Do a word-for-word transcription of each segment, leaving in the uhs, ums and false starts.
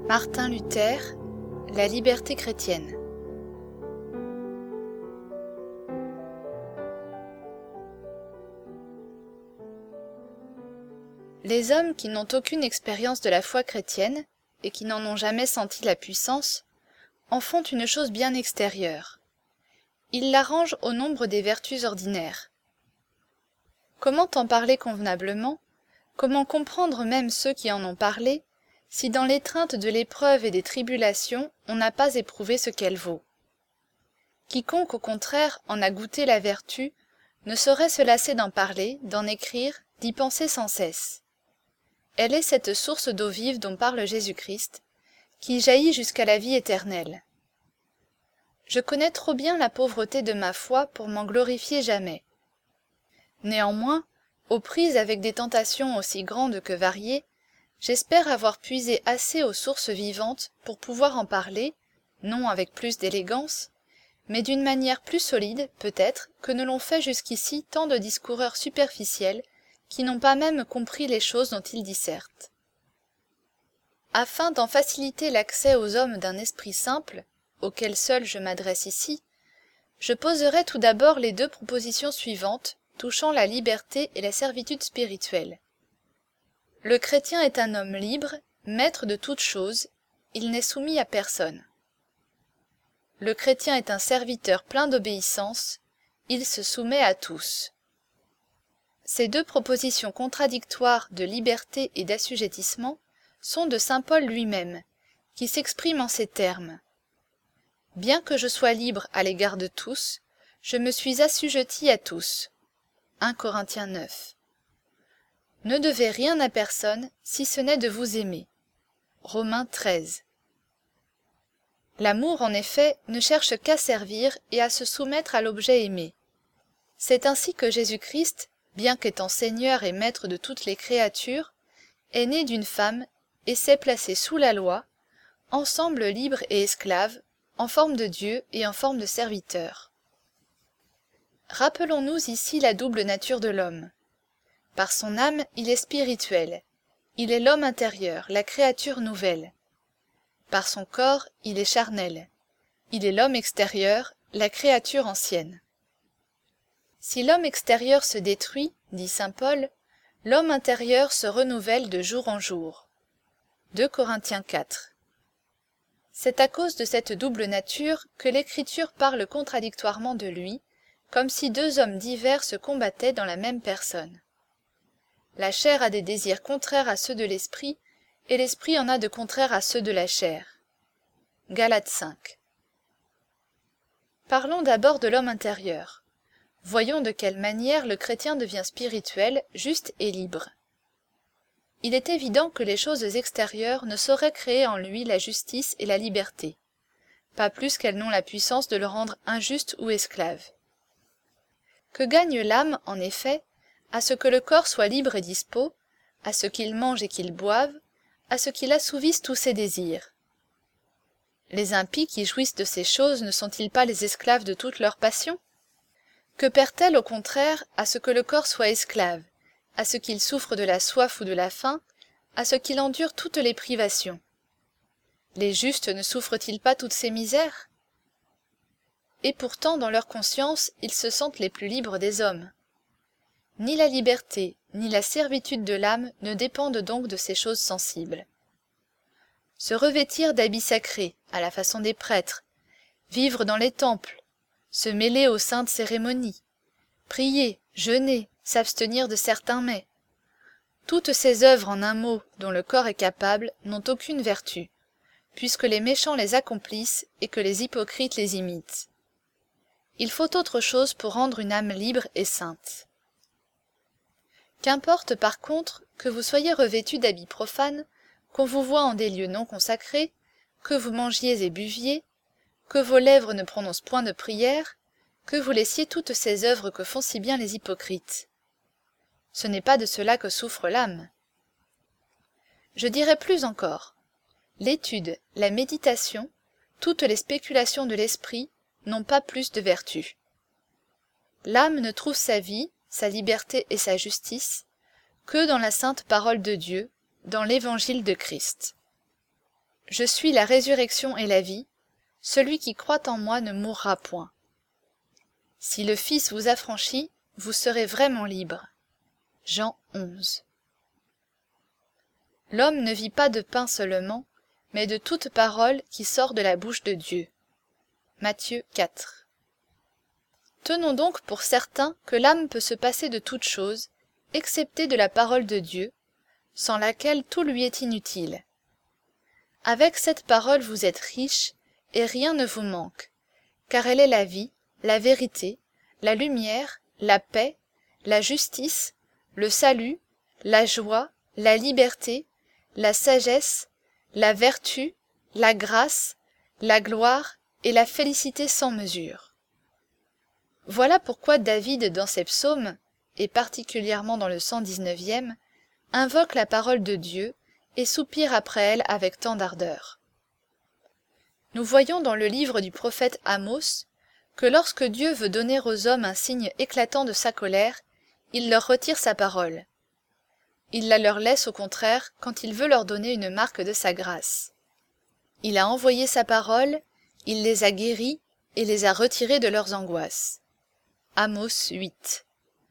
Martin Luther, La liberté chrétienne. Les hommes qui n'ont aucune expérience de la foi chrétienne et qui n'en ont jamais senti la puissance en font une chose bien extérieure. Ils la rangent au nombre des vertus ordinaires. Comment en parler convenablement? Comment comprendre même ceux qui en ont parlé, si dans l'étreinte de l'épreuve et des tribulations on n'a pas éprouvé ce qu'elle vaut? Quiconque au contraire en a goûté la vertu ne saurait se lasser d'en parler, d'en écrire, d'y penser sans cesse. Elle est cette source d'eau vive dont parle Jésus-Christ, qui jaillit jusqu'à la vie éternelle. Je connais trop bien la pauvreté de ma foi pour m'en glorifier jamais. Néanmoins, aux prises avec des tentations aussi grandes que variées, j'espère avoir puisé assez aux sources vivantes pour pouvoir en parler, non avec plus d'élégance, mais d'une manière plus solide, peut-être, que ne l'ont fait jusqu'ici tant de discoureurs superficiels qui n'ont pas même compris les choses dont ils dissertent. Afin d'en faciliter l'accès aux hommes d'un esprit simple, auquel seul je m'adresse ici, je poserai tout d'abord les deux propositions suivantes touchant la liberté et la servitude spirituelle. Le chrétien est un homme libre, maître de toutes choses, il n'est soumis à personne. Le chrétien est un serviteur plein d'obéissance, il se soumet à tous. Ces deux propositions contradictoires de liberté et d'assujettissement sont de saint Paul lui-même, qui s'exprime en ces termes. « Bien que je sois libre à l'égard de tous, je me suis assujetti à tous. » un Corinthiens neuf. Ne devez rien à personne si ce n'est de vous aimer. Romains treize. L'amour, en effet, ne cherche qu'à servir et à se soumettre à l'objet aimé. C'est ainsi que Jésus-Christ, bien qu'étant Seigneur et Maître de toutes les créatures, est né d'une femme et s'est placé sous la loi, ensemble libre et esclave, en forme de Dieu et en forme de serviteur. Rappelons-nous ici la double nature de l'homme. Par son âme, il est spirituel, il est l'homme intérieur, la créature nouvelle. Par son corps, il est charnel, il est l'homme extérieur, la créature ancienne. Si l'homme extérieur se détruit, dit saint Paul, l'homme intérieur se renouvelle de jour en jour. deux Corinthiens quatre. C'est à cause de cette double nature que l'Écriture parle contradictoirement de lui, comme si deux hommes divers se combattaient dans la même personne. La chair a des désirs contraires à ceux de l'esprit, et l'esprit en a de contraires à ceux de la chair. Galates cinq. Parlons d'abord de l'homme intérieur. Voyons de quelle manière le chrétien devient spirituel, juste et libre. Il est évident que les choses extérieures ne sauraient créer en lui la justice et la liberté, pas plus qu'elles n'ont la puissance de le rendre injuste ou esclave. Que gagne l'âme, en effet, à ce que le corps soit libre et dispos, à ce qu'il mange et qu'il boive, à ce qu'il assouvisse tous ses désirs? Les impies qui jouissent de ces choses ne sont-ils pas les esclaves de toutes leurs passions? Que perd-elle au contraire à ce que le corps soit esclave, à ce qu'il souffre de la soif ou de la faim, à ce qu'il endure toutes les privations? Les justes ne souffrent-ils pas toutes ces misères? Et pourtant, dans leur conscience, ils se sentent les plus libres des hommes. Ni la liberté, ni la servitude de l'âme ne dépendent donc de ces choses sensibles. Se revêtir d'habits sacrés, à la façon des prêtres, vivre dans les temples, se mêler aux saintes cérémonies, prier, jeûner, s'abstenir de certains mets. Toutes ces œuvres en un mot dont le corps est capable n'ont aucune vertu, puisque les méchants les accomplissent et que les hypocrites les imitent. Il faut autre chose pour rendre une âme libre et sainte. Qu'importe par contre que vous soyez revêtus d'habits profanes, qu'on vous voie en des lieux non consacrés, que vous mangiez et buviez, que vos lèvres ne prononcent point de prière, que vous laissiez toutes ces œuvres que font si bien les hypocrites. Ce n'est pas de cela que souffre l'âme. Je dirais plus encore. L'étude, la méditation, toutes les spéculations de l'esprit n'ont pas plus de vertu. L'âme ne trouve sa vie, sa liberté et sa justice que dans la sainte parole de Dieu, dans l'évangile de Christ. Je suis la résurrection et la vie, celui qui croit en moi ne mourra point. Si le Fils vous affranchit, vous serez vraiment libre. Jean onze. L'homme ne vit pas de pain seulement, mais de toute parole qui sort de la bouche de Dieu. Matthieu quatre. Tenons donc pour certain que l'âme peut se passer de toute chose, excepté de la parole de Dieu, sans laquelle tout lui est inutile. Avec cette parole vous êtes riches, et rien ne vous manque, car elle est la vie, la vérité, la lumière, la paix, la justice, le salut, la joie, la liberté, la sagesse, la vertu, la grâce, la gloire et la félicité sans mesure. Voilà pourquoi David, dans ses psaumes, et particulièrement dans le cent dix-neuvième, invoque la parole de Dieu et soupire après elle avec tant d'ardeur. Nous voyons dans le livre du prophète Amos que lorsque Dieu veut donner aux hommes un signe éclatant de sa colère, il leur retire sa parole. Il la leur laisse au contraire quand il veut leur donner une marque de sa grâce. Il a envoyé sa parole, il les a guéris et les a retirés de leurs angoisses. Amos huit.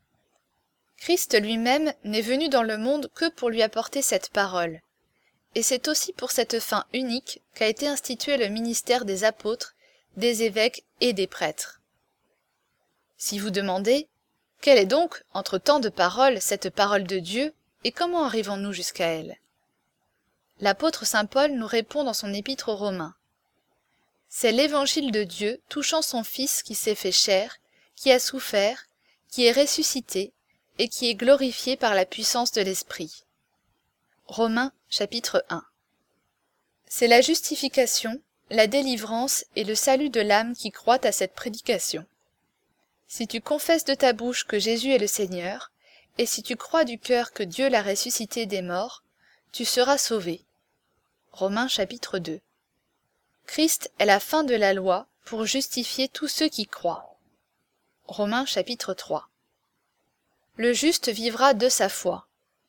Christ lui-même n'est venu dans le monde que pour lui apporter cette parole. Et c'est aussi pour cette fin unique qu'a été institué le ministère des apôtres, des évêques et des prêtres. Si vous demandez, quelle est donc, entre tant de paroles, cette parole de Dieu, et comment arrivons-nous jusqu'à elle? L'apôtre saint Paul nous répond dans son épître aux Romains. C'est l'évangile de Dieu touchant son Fils qui s'est fait chair, qui a souffert, qui est ressuscité, et qui est glorifié par la puissance de l'Esprit. Romains chapitre un. C'est la justification, la délivrance et le salut de l'âme qui croient à cette prédication. Si tu confesses de ta bouche que Jésus est le Seigneur, et si tu crois du cœur que Dieu l'a ressuscité des morts, tu seras sauvé. Romains chapitre deux. Christ est la fin de la loi pour justifier tous ceux qui croient. Romains chapitre trois. Le juste vivra de sa foi.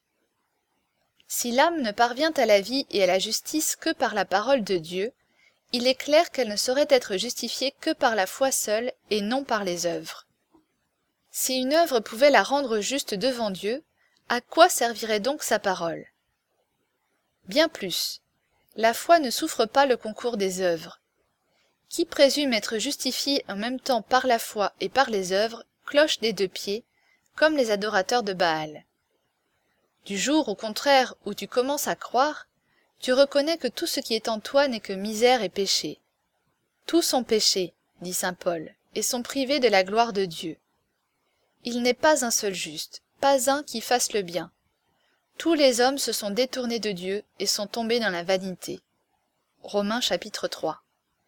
Si l'âme ne parvient à la vie et à la justice que par la parole de Dieu, il est clair qu'elle ne saurait être justifiée que par la foi seule et non par les œuvres. Si une œuvre pouvait la rendre juste devant Dieu, à quoi servirait donc sa parole? Bien plus, la foi ne souffre pas le concours des œuvres. Qui présume être justifié en même temps par la foi et par les œuvres cloche des deux pieds, comme les adorateurs de Baal. Du jour, au contraire, où tu commences à croire, tu reconnais que tout ce qui est en toi n'est que misère et péché. Tous ont péché, dit saint Paul, et sont privés de la gloire de Dieu. Il n'est pas un seul juste, pas un qui fasse le bien. Tous les hommes se sont détournés de Dieu et sont tombés dans la vanité. Romains chapitre trois.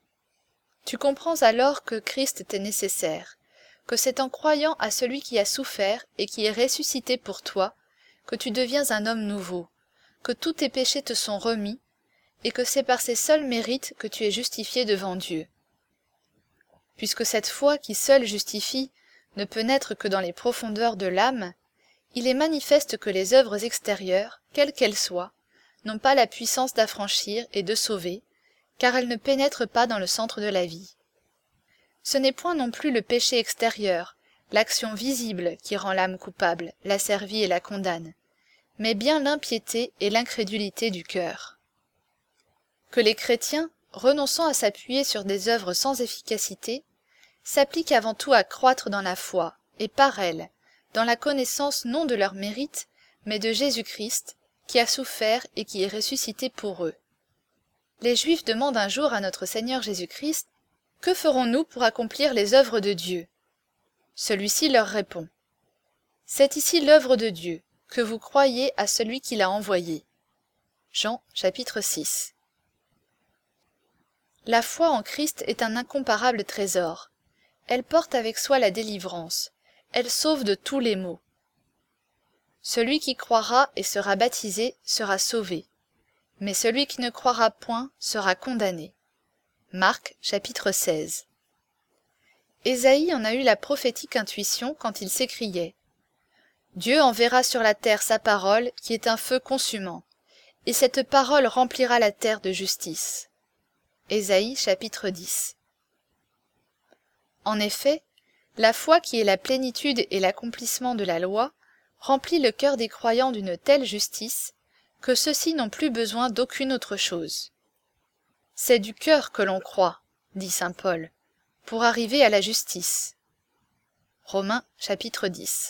Tu comprends alors que Christ t'est nécessaire, que c'est en croyant à celui qui a souffert et qui est ressuscité pour toi, que tu deviens un homme nouveau, que tous tes péchés te sont remis, et que c'est par ses seuls mérites que tu es justifié devant Dieu. Puisque cette foi qui seule justifie ne peut naître que dans les profondeurs de l'âme, il est manifeste que les œuvres extérieures, quelles qu'elles soient, n'ont pas la puissance d'affranchir et de sauver, car elles ne pénètrent pas dans le centre de la vie. Ce n'est point non plus le péché extérieur, l'action visible qui rend l'âme coupable, la servie et la condamne, mais bien l'impiété et l'incrédulité du cœur. Que les chrétiens, renonçant à s'appuyer sur des œuvres sans efficacité, s'appliquent avant tout à croître dans la foi, et par elle, dans la connaissance non de leur mérite, mais de Jésus-Christ, qui a souffert et qui est ressuscité pour eux. Les Juifs demandent un jour à notre Seigneur Jésus-Christ, « Que ferons-nous pour accomplir les œuvres de Dieu ?» Celui-ci leur répond, « C'est ici l'œuvre de Dieu, que vous croyez à celui qui l'a envoyé. » Jean chapitre six. La foi en Christ est un incomparable trésor. Elle porte avec soi la délivrance. Elle sauve de tous les maux. Celui qui croira et sera baptisé sera sauvé, mais celui qui ne croira point sera condamné. Marc chapitre seize. Ésaïe en a eu la prophétique intuition quand il s'écriait « Dieu enverra sur la terre sa parole qui est un feu consumant, et cette parole remplira la terre de justice. Ésaïe chapitre dix. En effet, la foi qui est la plénitude et l'accomplissement de la loi remplit le cœur des croyants d'une telle justice que ceux-ci n'ont plus besoin d'aucune autre chose. C'est du cœur que l'on croit, dit saint Paul, pour arriver à la justice. Romains chapitre dix.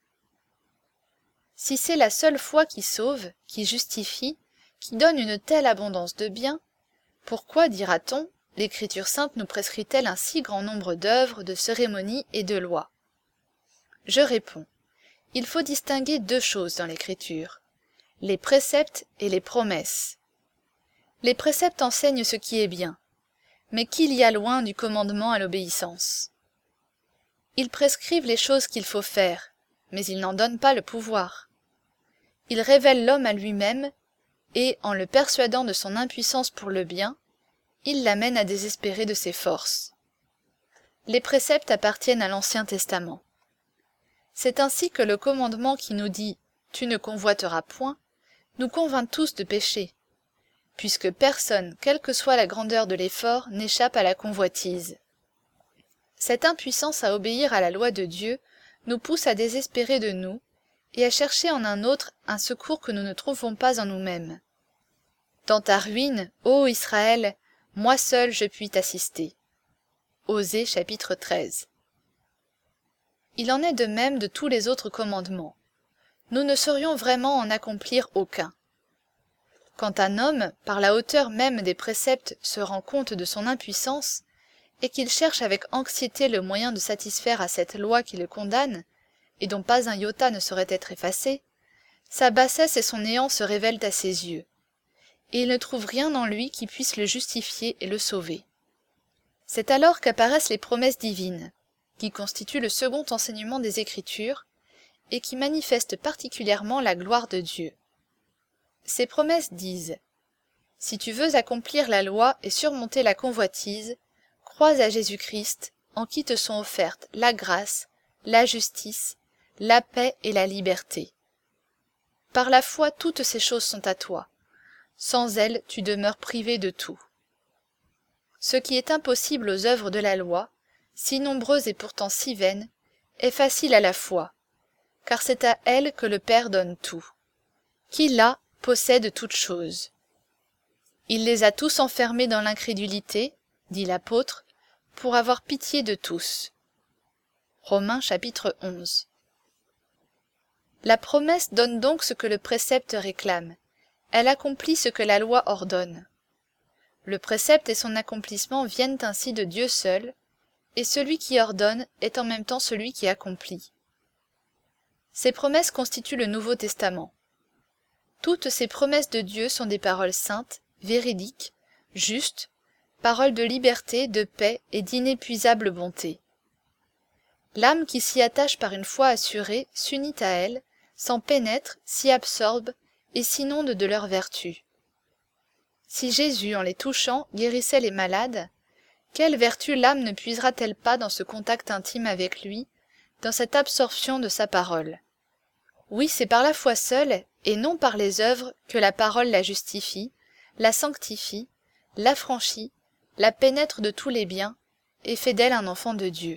Si c'est la seule foi qui sauve, qui justifie, qui donne une telle abondance de biens, pourquoi, dira-t-on, l'Écriture sainte nous prescrit-elle un si grand nombre d'œuvres, de cérémonies et de lois? Je réponds, il faut distinguer deux choses dans l'Écriture, les préceptes et les promesses. Les préceptes enseignent ce qui est bien, mais qu'il y a loin du commandement à l'obéissance. Ils prescrivent les choses qu'il faut faire, mais ils n'en donnent pas le pouvoir. Ils révèlent l'homme à lui-même, et, en le persuadant de son impuissance pour le bien, ils l'amènent à désespérer de ses forces. Les préceptes appartiennent à l'Ancien Testament. C'est ainsi que le commandement qui nous dit « Tu ne convoiteras point » nous convainc tous de pécher, puisque personne, quelle que soit la grandeur de l'effort, n'échappe à la convoitise. Cette impuissance à obéir à la loi de Dieu nous pousse à désespérer de nous et à chercher en un autre un secours que nous ne trouvons pas en nous-mêmes. Dans ta ruine, ô Israël, moi seul je puis t'assister. Osée chapitre treize. Il en est de même de tous les autres commandements. Nous ne saurions vraiment en accomplir aucun. Quand un homme, par la hauteur même des préceptes, se rend compte de son impuissance, et qu'il cherche avec anxiété le moyen de satisfaire à cette loi qui le condamne, et dont pas un iota ne saurait être effacé, sa bassesse et son néant se révèlent à ses yeux, et il ne trouve rien en lui qui puisse le justifier et le sauver. C'est alors qu'apparaissent les promesses divines, qui constituent le second enseignement des Écritures, et qui manifestent particulièrement la gloire de Dieu. Ces promesses disent « Si tu veux accomplir la loi et surmonter la convoitise, crois à Jésus-Christ, en qui te sont offertes la grâce, la justice, la paix et la liberté. Par la foi, toutes ces choses sont à toi. Sans elles, tu demeures privé de tout. Ce qui est impossible aux œuvres de la loi, si nombreuses et pourtant si vaines, est facile à la foi, car c'est à elle que le Père donne tout. Qui l'a possède toutes choses. Il les a tous enfermés dans l'incrédulité, dit l'apôtre, pour avoir pitié de tous. Romains chapitre onze. La promesse donne donc ce que le précepte réclame. Elle accomplit ce que la loi ordonne. Le précepte et son accomplissement viennent ainsi de Dieu seul, et celui qui ordonne est en même temps celui qui accomplit. Ces promesses constituent le Nouveau Testament. Toutes ces promesses de Dieu sont des paroles saintes, véridiques, justes, paroles de liberté, de paix et d'inépuisable bonté. L'âme qui s'y attache par une foi assurée s'unit à elle, s'en pénètre, s'y absorbe et s'inonde de leur vertu. Si Jésus, en les touchant, guérissait les malades, quelle vertu l'âme ne puisera-t-elle pas dans ce contact intime avec lui, dans cette absorption de sa parole? Oui, c'est par la foi seule, et non par les œuvres, que la parole la justifie, la sanctifie, l'affranchit, la pénètre de tous les biens, et fait d'elle un enfant de Dieu.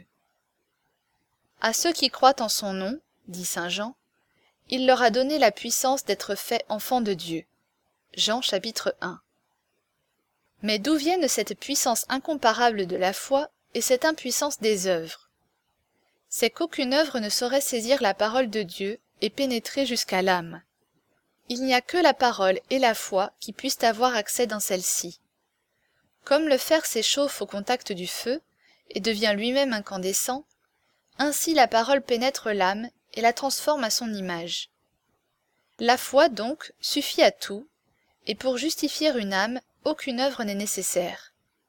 À ceux qui croient en son nom, dit saint Jean, il leur a donné la puissance d'être faits enfants de Dieu. Jean chapitre un. Mais d'où viennent cette puissance incomparable de la foi et cette impuissance des œuvres? C'est qu'aucune œuvre ne saurait saisir la parole de Dieu et pénétrer jusqu'à l'âme. Il n'y a que la parole et la foi qui puissent avoir accès dans celle-ci. Comme le fer s'échauffe au contact du feu et devient lui-même incandescent, ainsi la parole pénètre l'âme et la transforme à son image. La foi, donc, suffit à tout, et pour justifier une âme, aucune œuvre n'est nécessaire.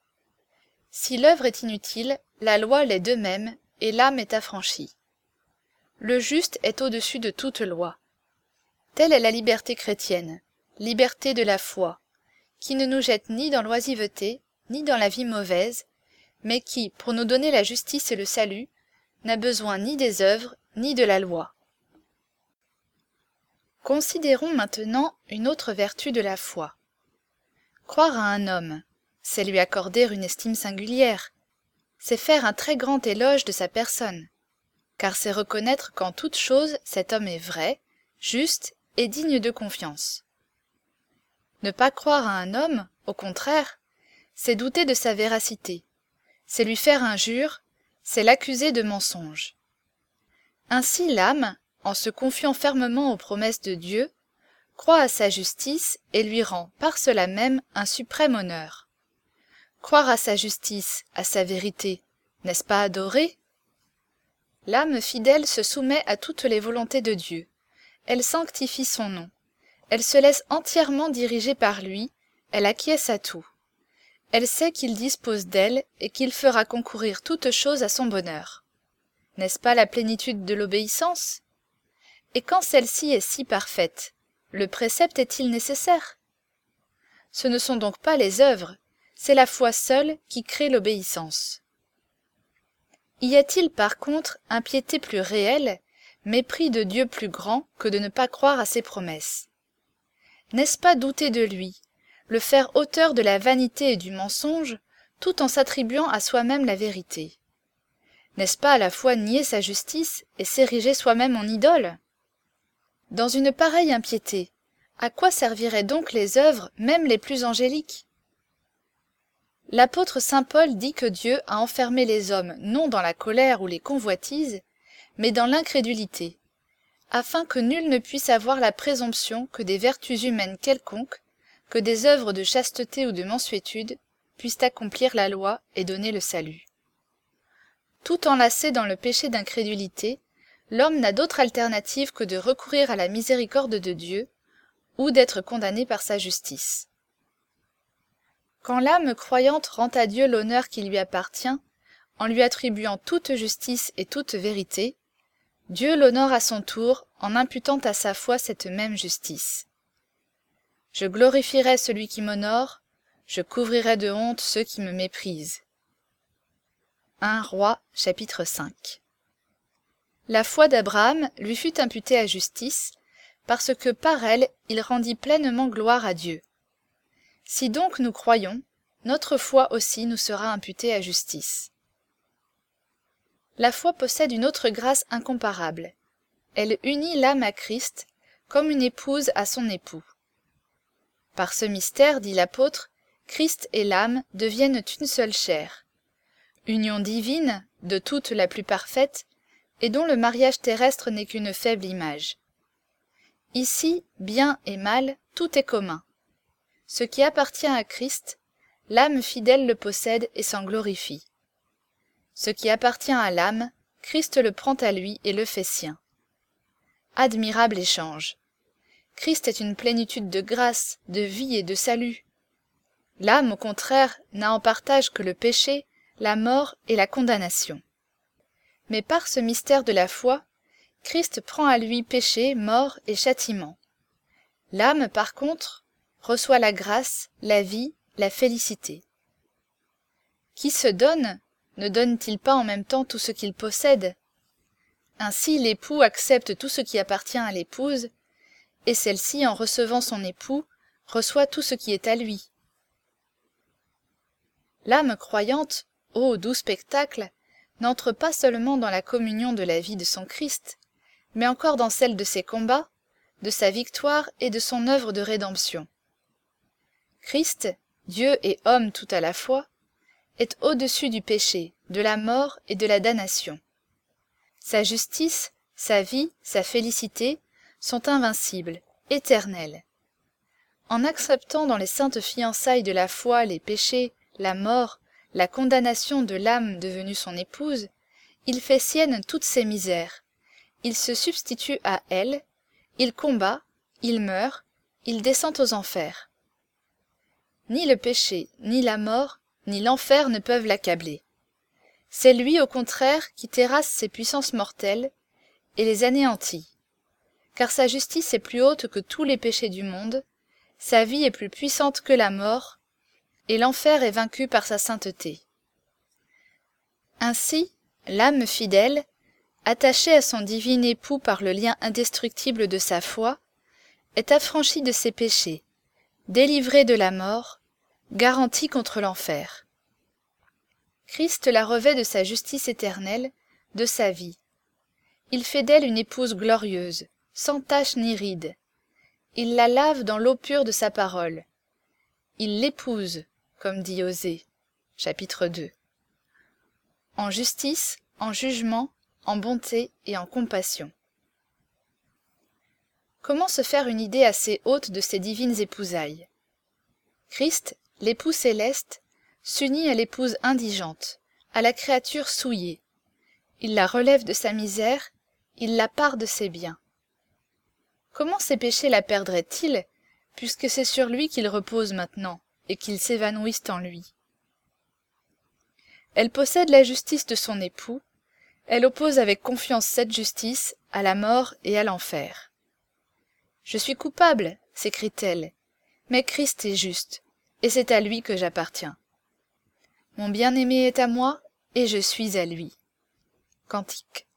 Si l'œuvre est inutile, la loi l'est de même, et l'âme est affranchie. Le juste est au-dessus de toute loi. Telle est la liberté chrétienne, liberté de la foi, qui ne nous jette ni dans l'oisiveté, ni dans la vie mauvaise, mais qui, pour nous donner la justice et le salut, n'a besoin ni des œuvres, ni de la loi. Considérons maintenant une autre vertu de la foi. Croire à un homme, c'est lui accorder une estime singulière, c'est faire un très grand éloge de sa personne, car c'est reconnaître qu'en toute chose cet homme est vrai, juste et digne de confiance. Ne pas croire à un homme, au contraire, c'est douter de sa véracité, c'est lui faire injure, c'est l'accuser de mensonge. Ainsi l'âme, en se confiant fermement aux promesses de Dieu, croit à sa justice et lui rend par cela même un suprême honneur. Croire à sa justice, à sa vérité, n'est-ce pas adorer? L'âme fidèle se soumet à toutes les volontés de Dieu, elle sanctifie son nom, elle se laisse entièrement diriger par lui, elle acquiesce à tout. Elle sait qu'il dispose d'elle et qu'il fera concourir toutes choses à son bonheur. N'est-ce pas la plénitude de l'obéissance? Et quand celle-ci est si parfaite, le précepte est-il nécessaire? Ce ne sont donc pas les œuvres, c'est la foi seule qui crée l'obéissance. Y a-t-il par contre impiété plus réelle, mépris de Dieu plus grand que de ne pas croire à ses promesses? N'est-ce pas douter de lui, le faire auteur de la vanité et du mensonge, tout en s'attribuant à soi-même la vérité? N'est-ce pas à la fois nier sa justice et s'ériger soi-même en idole? Dans une pareille impiété, à quoi serviraient donc les œuvres, même les plus angéliques? L'apôtre saint Paul dit que Dieu a enfermé les hommes non dans la colère ou les convoitises, mais dans l'incrédulité, afin que nul ne puisse avoir la présomption que des vertus humaines quelconques, que des œuvres de chasteté ou de mansuétude, puissent accomplir la loi et donner le salut. Tout enlacé dans le péché d'incrédulité, l'homme n'a d'autre alternative que de recourir à la miséricorde de Dieu, ou d'être condamné par sa justice. Quand l'âme croyante rend à Dieu l'honneur qui lui appartient, en lui attribuant toute justice et toute vérité, Dieu l'honore à son tour en imputant à sa foi cette même justice. Je glorifierai celui qui m'honore, je couvrirai de honte ceux qui me méprisent. un Rois, chapitre cinq. La foi d'Abraham lui fut imputée à justice, parce que par elle il rendit pleinement gloire à Dieu. Si donc nous croyons, notre foi aussi nous sera imputée à justice. La foi possède une autre grâce incomparable. Elle unit l'âme à Christ, comme une épouse à son époux. Par ce mystère, dit l'apôtre, Christ et l'âme deviennent une seule chair. Union divine, de toutes la plus parfaite, et dont le mariage terrestre n'est qu'une faible image. Ici, bien et mal, tout est commun. Ce qui appartient à Christ, l'âme fidèle le possède et s'en glorifie. Ce qui appartient à l'âme, Christ le prend à lui et le fait sien. Admirable échange. Christ est une plénitude de grâce, de vie et de salut. L'âme, au contraire, n'a en partage que le péché, la mort et la condamnation. Mais par ce mystère de la foi, Christ prend à lui péché, mort et châtiment. L'âme, par contre, reçoit la grâce, la vie, la félicité. Qui se donne, ne donne-t-il pas en même temps tout ce qu'il possède? Ainsi l'époux accepte tout ce qui appartient à l'épouse, et celle-ci, en recevant son époux, reçoit tout ce qui est à lui. L'âme croyante, ô doux spectacle, n'entre pas seulement dans la communion de la vie de son Christ, mais encore dans celle de ses combats, de sa victoire et de son œuvre de rédemption. Christ, Dieu et homme tout à la fois, est au-dessus du péché, de la mort et de la damnation. Sa justice, sa vie, sa félicité sont invincibles, éternelles. En acceptant dans les saintes fiançailles de la foi les péchés, la mort, la condamnation de l'âme devenue son épouse, il fait sienne toutes ses misères, il se substitue à elle, il combat, il meurt, il descend aux enfers. Ni le péché, ni la mort, ni l'enfer ne peuvent l'accabler. C'est lui, au contraire, qui terrasse ses puissances mortelles et les anéantit. Car sa justice est plus haute que tous les péchés du monde, sa vie est plus puissante que la mort, et l'enfer est vaincu par sa sainteté. Ainsi, l'âme fidèle, attachée à son divin époux par le lien indestructible de sa foi, est affranchi de ses péchés, délivré de la mort, garanti contre l'enfer. Christ la revêt de sa justice éternelle, de sa vie. Il fait d'elle une épouse glorieuse, sans tache ni ride. Il la lave dans l'eau pure de sa parole. Il l'épouse, comme dit Osée, chapitre deux. En justice, en jugement, en bonté et en compassion. Comment se faire une idée assez haute de ces divines épousailles? Christ, l'époux céleste, s'unit à l'épouse indigente, à la créature souillée. Il la relève de sa misère, il la pare de ses biens. Comment ses péchés la perdraient-ils, puisque c'est sur lui qu'ils reposent maintenant, et qu'ils s'évanouissent en lui? Elle possède la justice de son époux, elle oppose avec confiance cette justice à la mort et à l'enfer. « Je suis coupable, s'écrie-t-elle, mais Christ est juste, et c'est à lui que j'appartiens. Mon bien-aimé est à moi, et je suis à lui. » Cantique.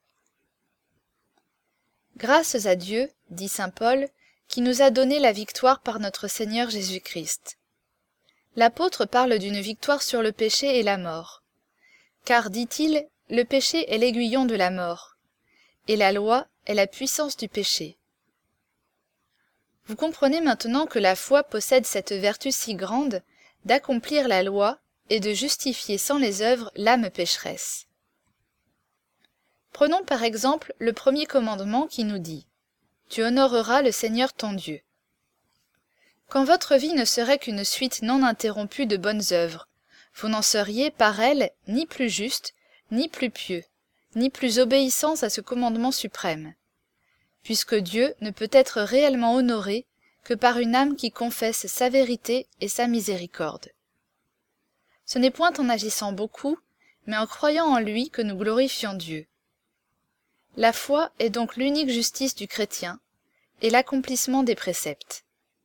Grâces à Dieu, dit saint Paul, qui nous a donné la victoire par notre Seigneur Jésus-Christ. L'apôtre parle d'une victoire sur le péché et la mort. Car, dit-il, le péché est l'aiguillon de la mort, et la loi est la puissance du péché. Vous comprenez maintenant que la foi possède cette vertu si grande d'accomplir la loi et de justifier sans les œuvres l'âme pécheresse. Prenons par exemple le premier commandement qui nous dit « Tu honoreras le Seigneur ton Dieu ». Quand votre vie ne serait qu'une suite non interrompue de bonnes œuvres, vous n'en seriez par elles ni plus juste, ni plus pieux, ni plus obéissants à ce commandement suprême, puisque Dieu ne peut être réellement honoré que par une âme qui confesse sa vérité et sa miséricorde. Ce n'est point en agissant beaucoup, mais en croyant en lui que nous glorifions Dieu. La foi est donc l'unique justice du chrétien et l'accomplissement des préceptes.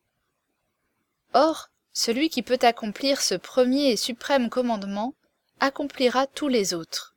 Or, celui qui peut accomplir ce premier et suprême commandement accomplira tous les autres.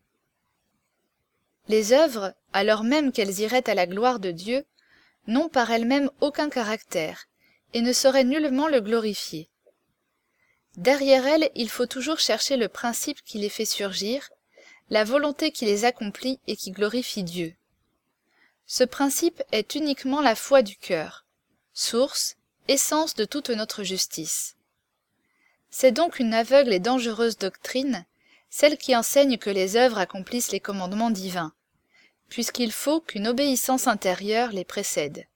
Les œuvres, alors même qu'elles iraient à la gloire de Dieu, n'ont par elles-mêmes aucun caractère et ne sauraient nullement le glorifier. Derrière elles, il faut toujours chercher le principe qui les fait surgir, la volonté qui les accomplit et qui glorifie Dieu. Ce principe est uniquement la foi du cœur, source, essence de toute notre justice. C'est donc une aveugle et dangereuse doctrine, celle qui enseigne que les œuvres accomplissent les commandements divins, puisqu'il faut qu'une obéissance intérieure les précède.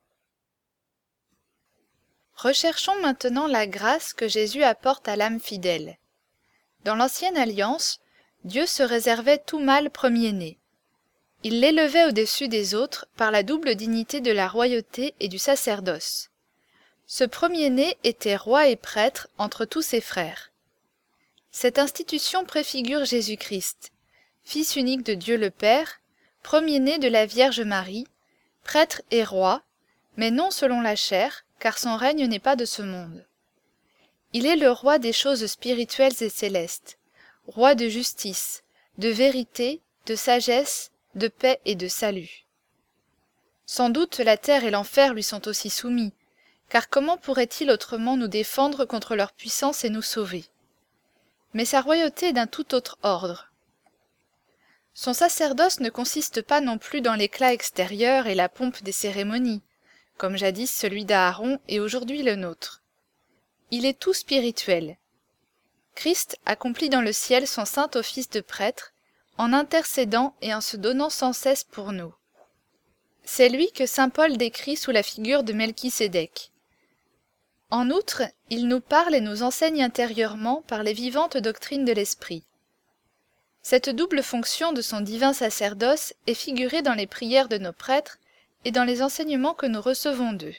Recherchons maintenant la grâce que Jésus apporte à l'âme fidèle. Dans l'Ancienne Alliance, Dieu se réservait tout mâle premier-né. Il l'élevait au-dessus des autres par la double dignité de la royauté et du sacerdoce. Ce premier-né était roi et prêtre entre tous ses frères. Cette institution préfigure Jésus-Christ, Fils unique de Dieu le Père, premier-né de la Vierge Marie, prêtre et roi, mais non selon la chair, car son règne n'est pas de ce monde. Il est le roi des choses spirituelles et célestes, roi de justice, de vérité, de sagesse, de paix et de salut. Sans doute la terre et l'enfer lui sont aussi soumis, car comment pourrait-il autrement nous défendre contre leur puissance et nous sauver? Mais sa royauté est d'un tout autre ordre. Son sacerdoce ne consiste pas non plus dans l'éclat extérieur et la pompe des cérémonies, comme jadis celui d'Aaron et aujourd'hui le nôtre. Il est tout spirituel. Christ accomplit dans le ciel son saint office de prêtre, en intercédant et en se donnant sans cesse pour nous. C'est lui que saint Paul décrit sous la figure de Melchisédek. En outre, il nous parle et nous enseigne intérieurement par les vivantes doctrines de l'Esprit. Cette double fonction de son divin sacerdoce est figurée dans les prières de nos prêtres et dans les enseignements que nous recevons d'eux.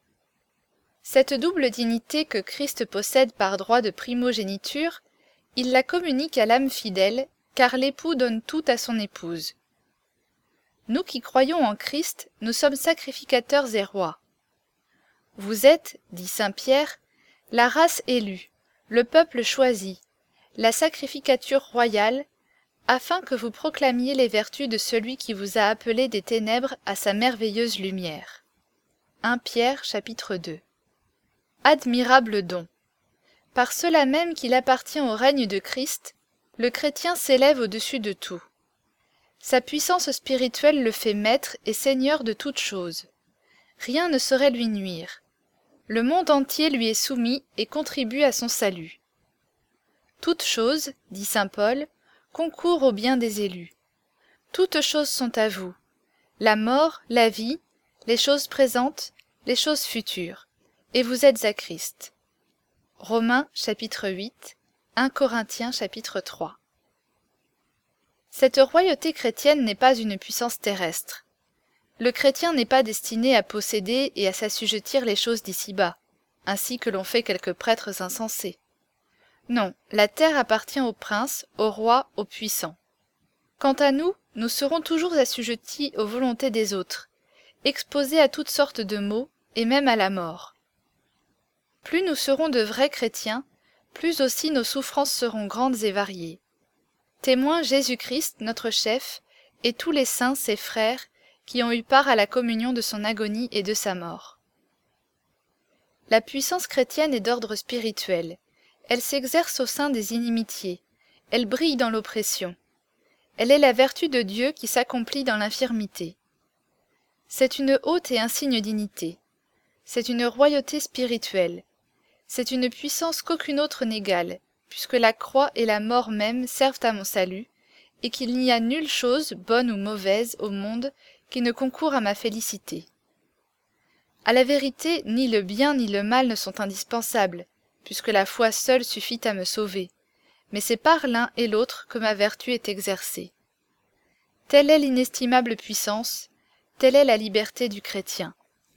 Cette double dignité que Christ possède par droit de primogéniture, il la communique à l'âme fidèle, car l'époux donne tout à son épouse. Nous qui croyons en Christ, nous sommes sacrificateurs et rois. Vous êtes, dit saint Pierre, la race élue, le peuple choisi, la sacrificature royale, afin que vous proclamiez les vertus de celui qui vous a appelé des ténèbres à sa merveilleuse lumière. un Pierre chapitre deux. Admirable don. Par cela même qu'il appartient au règne de Christ, le chrétien s'élève au-dessus de tout. Sa puissance spirituelle le fait maître et seigneur de toutes choses. Rien ne saurait lui nuire. Le monde entier lui est soumis et contribue à son salut. Toutes choses, dit saint Paul, concourent au bien des élus. Toutes choses sont à vous, la mort, la vie, les choses présentes, les choses futures, et vous êtes à Christ. Romains chapitre huit, un Corinthiens chapitre trois. Cette royauté chrétienne n'est pas une puissance terrestre. Le chrétien n'est pas destiné à posséder et à s'assujettir les choses d'ici-bas, ainsi que l'ont fait quelques prêtres insensés. Non, la terre appartient aux princes, aux rois, aux puissants. Quant à nous, nous serons toujours assujettis aux volontés des autres, exposés à toutes sortes de maux et même à la mort. Plus nous serons de vrais chrétiens, plus aussi nos souffrances seront grandes et variées. Témoin Jésus-Christ, notre chef, et tous les saints, ses frères, qui ont eu part à la communion de son agonie et de sa mort. La puissance chrétienne est d'ordre spirituel. Elle s'exerce au sein des inimitiés. Elle brille dans l'oppression. Elle est la vertu de Dieu qui s'accomplit dans l'infirmité. C'est une haute et insigne dignité. C'est une royauté spirituelle. C'est une puissance qu'aucune autre n'égale, puisque la croix et la mort même servent à mon salut, et qu'il n'y a nulle chose, bonne ou mauvaise, au monde, qui ne concourt à ma félicité. À la vérité, ni le bien ni le mal ne sont indispensables, puisque la foi seule suffit à me sauver, mais c'est par l'un et l'autre que ma vertu est exercée. Telle est l'inestimable puissance, telle est la liberté du chrétien.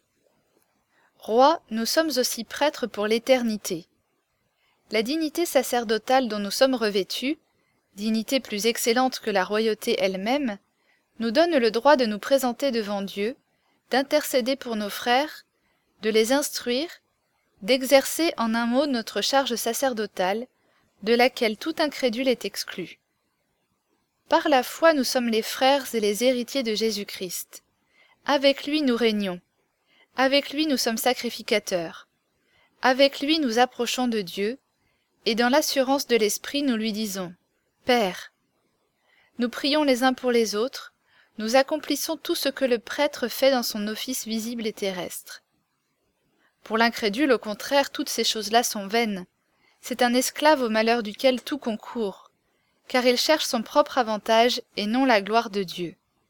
Rois, nous sommes aussi prêtres pour l'éternité. La dignité sacerdotale dont nous sommes revêtus, dignité plus excellente que la royauté elle-même, nous donne le droit de nous présenter devant Dieu, d'intercéder pour nos frères, de les instruire, d'exercer en un mot notre charge sacerdotale, de laquelle tout incrédule est exclu. Par la foi nous sommes les frères et les héritiers de Jésus-Christ. Avec lui nous régnons. Avec lui nous sommes sacrificateurs. Avec lui nous approchons de Dieu, et dans l'assurance de l'Esprit nous lui disons « Père ». Nous prions les uns pour les autres, nous accomplissons tout ce que le prêtre fait dans son office visible et terrestre. Pour l'incrédule, au contraire, toutes ces choses-là sont vaines. C'est un esclave au malheur duquel tout concourt, car il cherche son propre avantage et non la gloire de Dieu.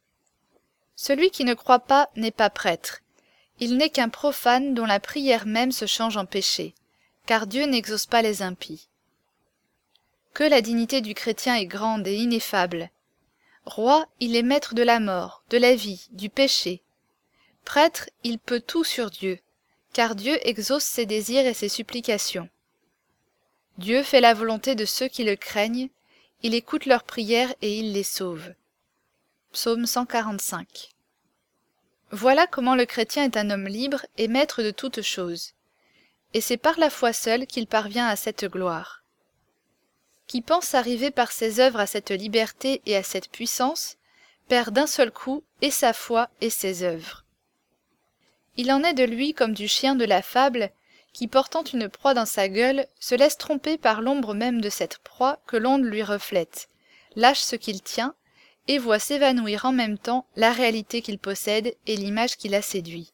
Celui qui ne croit pas n'est pas prêtre. Il n'est qu'un profane dont la prière même se change en péché, car Dieu n'exauce pas les impies. Que la dignité du chrétien est grande et ineffable. Roi, il est maître de la mort, de la vie, du péché. Prêtre, il peut tout sur Dieu, car Dieu exauce ses désirs et ses supplications. Dieu fait la volonté de ceux qui le craignent, il écoute leurs prières et il les sauve. Psaume cent quarante-cinq. Voilà comment le chrétien est un homme libre et maître de toutes choses. Et c'est par la foi seule qu'il parvient à cette gloire. Qui pense arriver par ses œuvres à cette liberté et à cette puissance, perd d'un seul coup et sa foi et ses œuvres. Il en est de lui comme du chien de la fable, qui portant une proie dans sa gueule, se laisse tromper par l'ombre même de cette proie que l'onde lui reflète, lâche ce qu'il tient, et voit s'évanouir en même temps la réalité qu'il possède et l'image qui l'a séduit.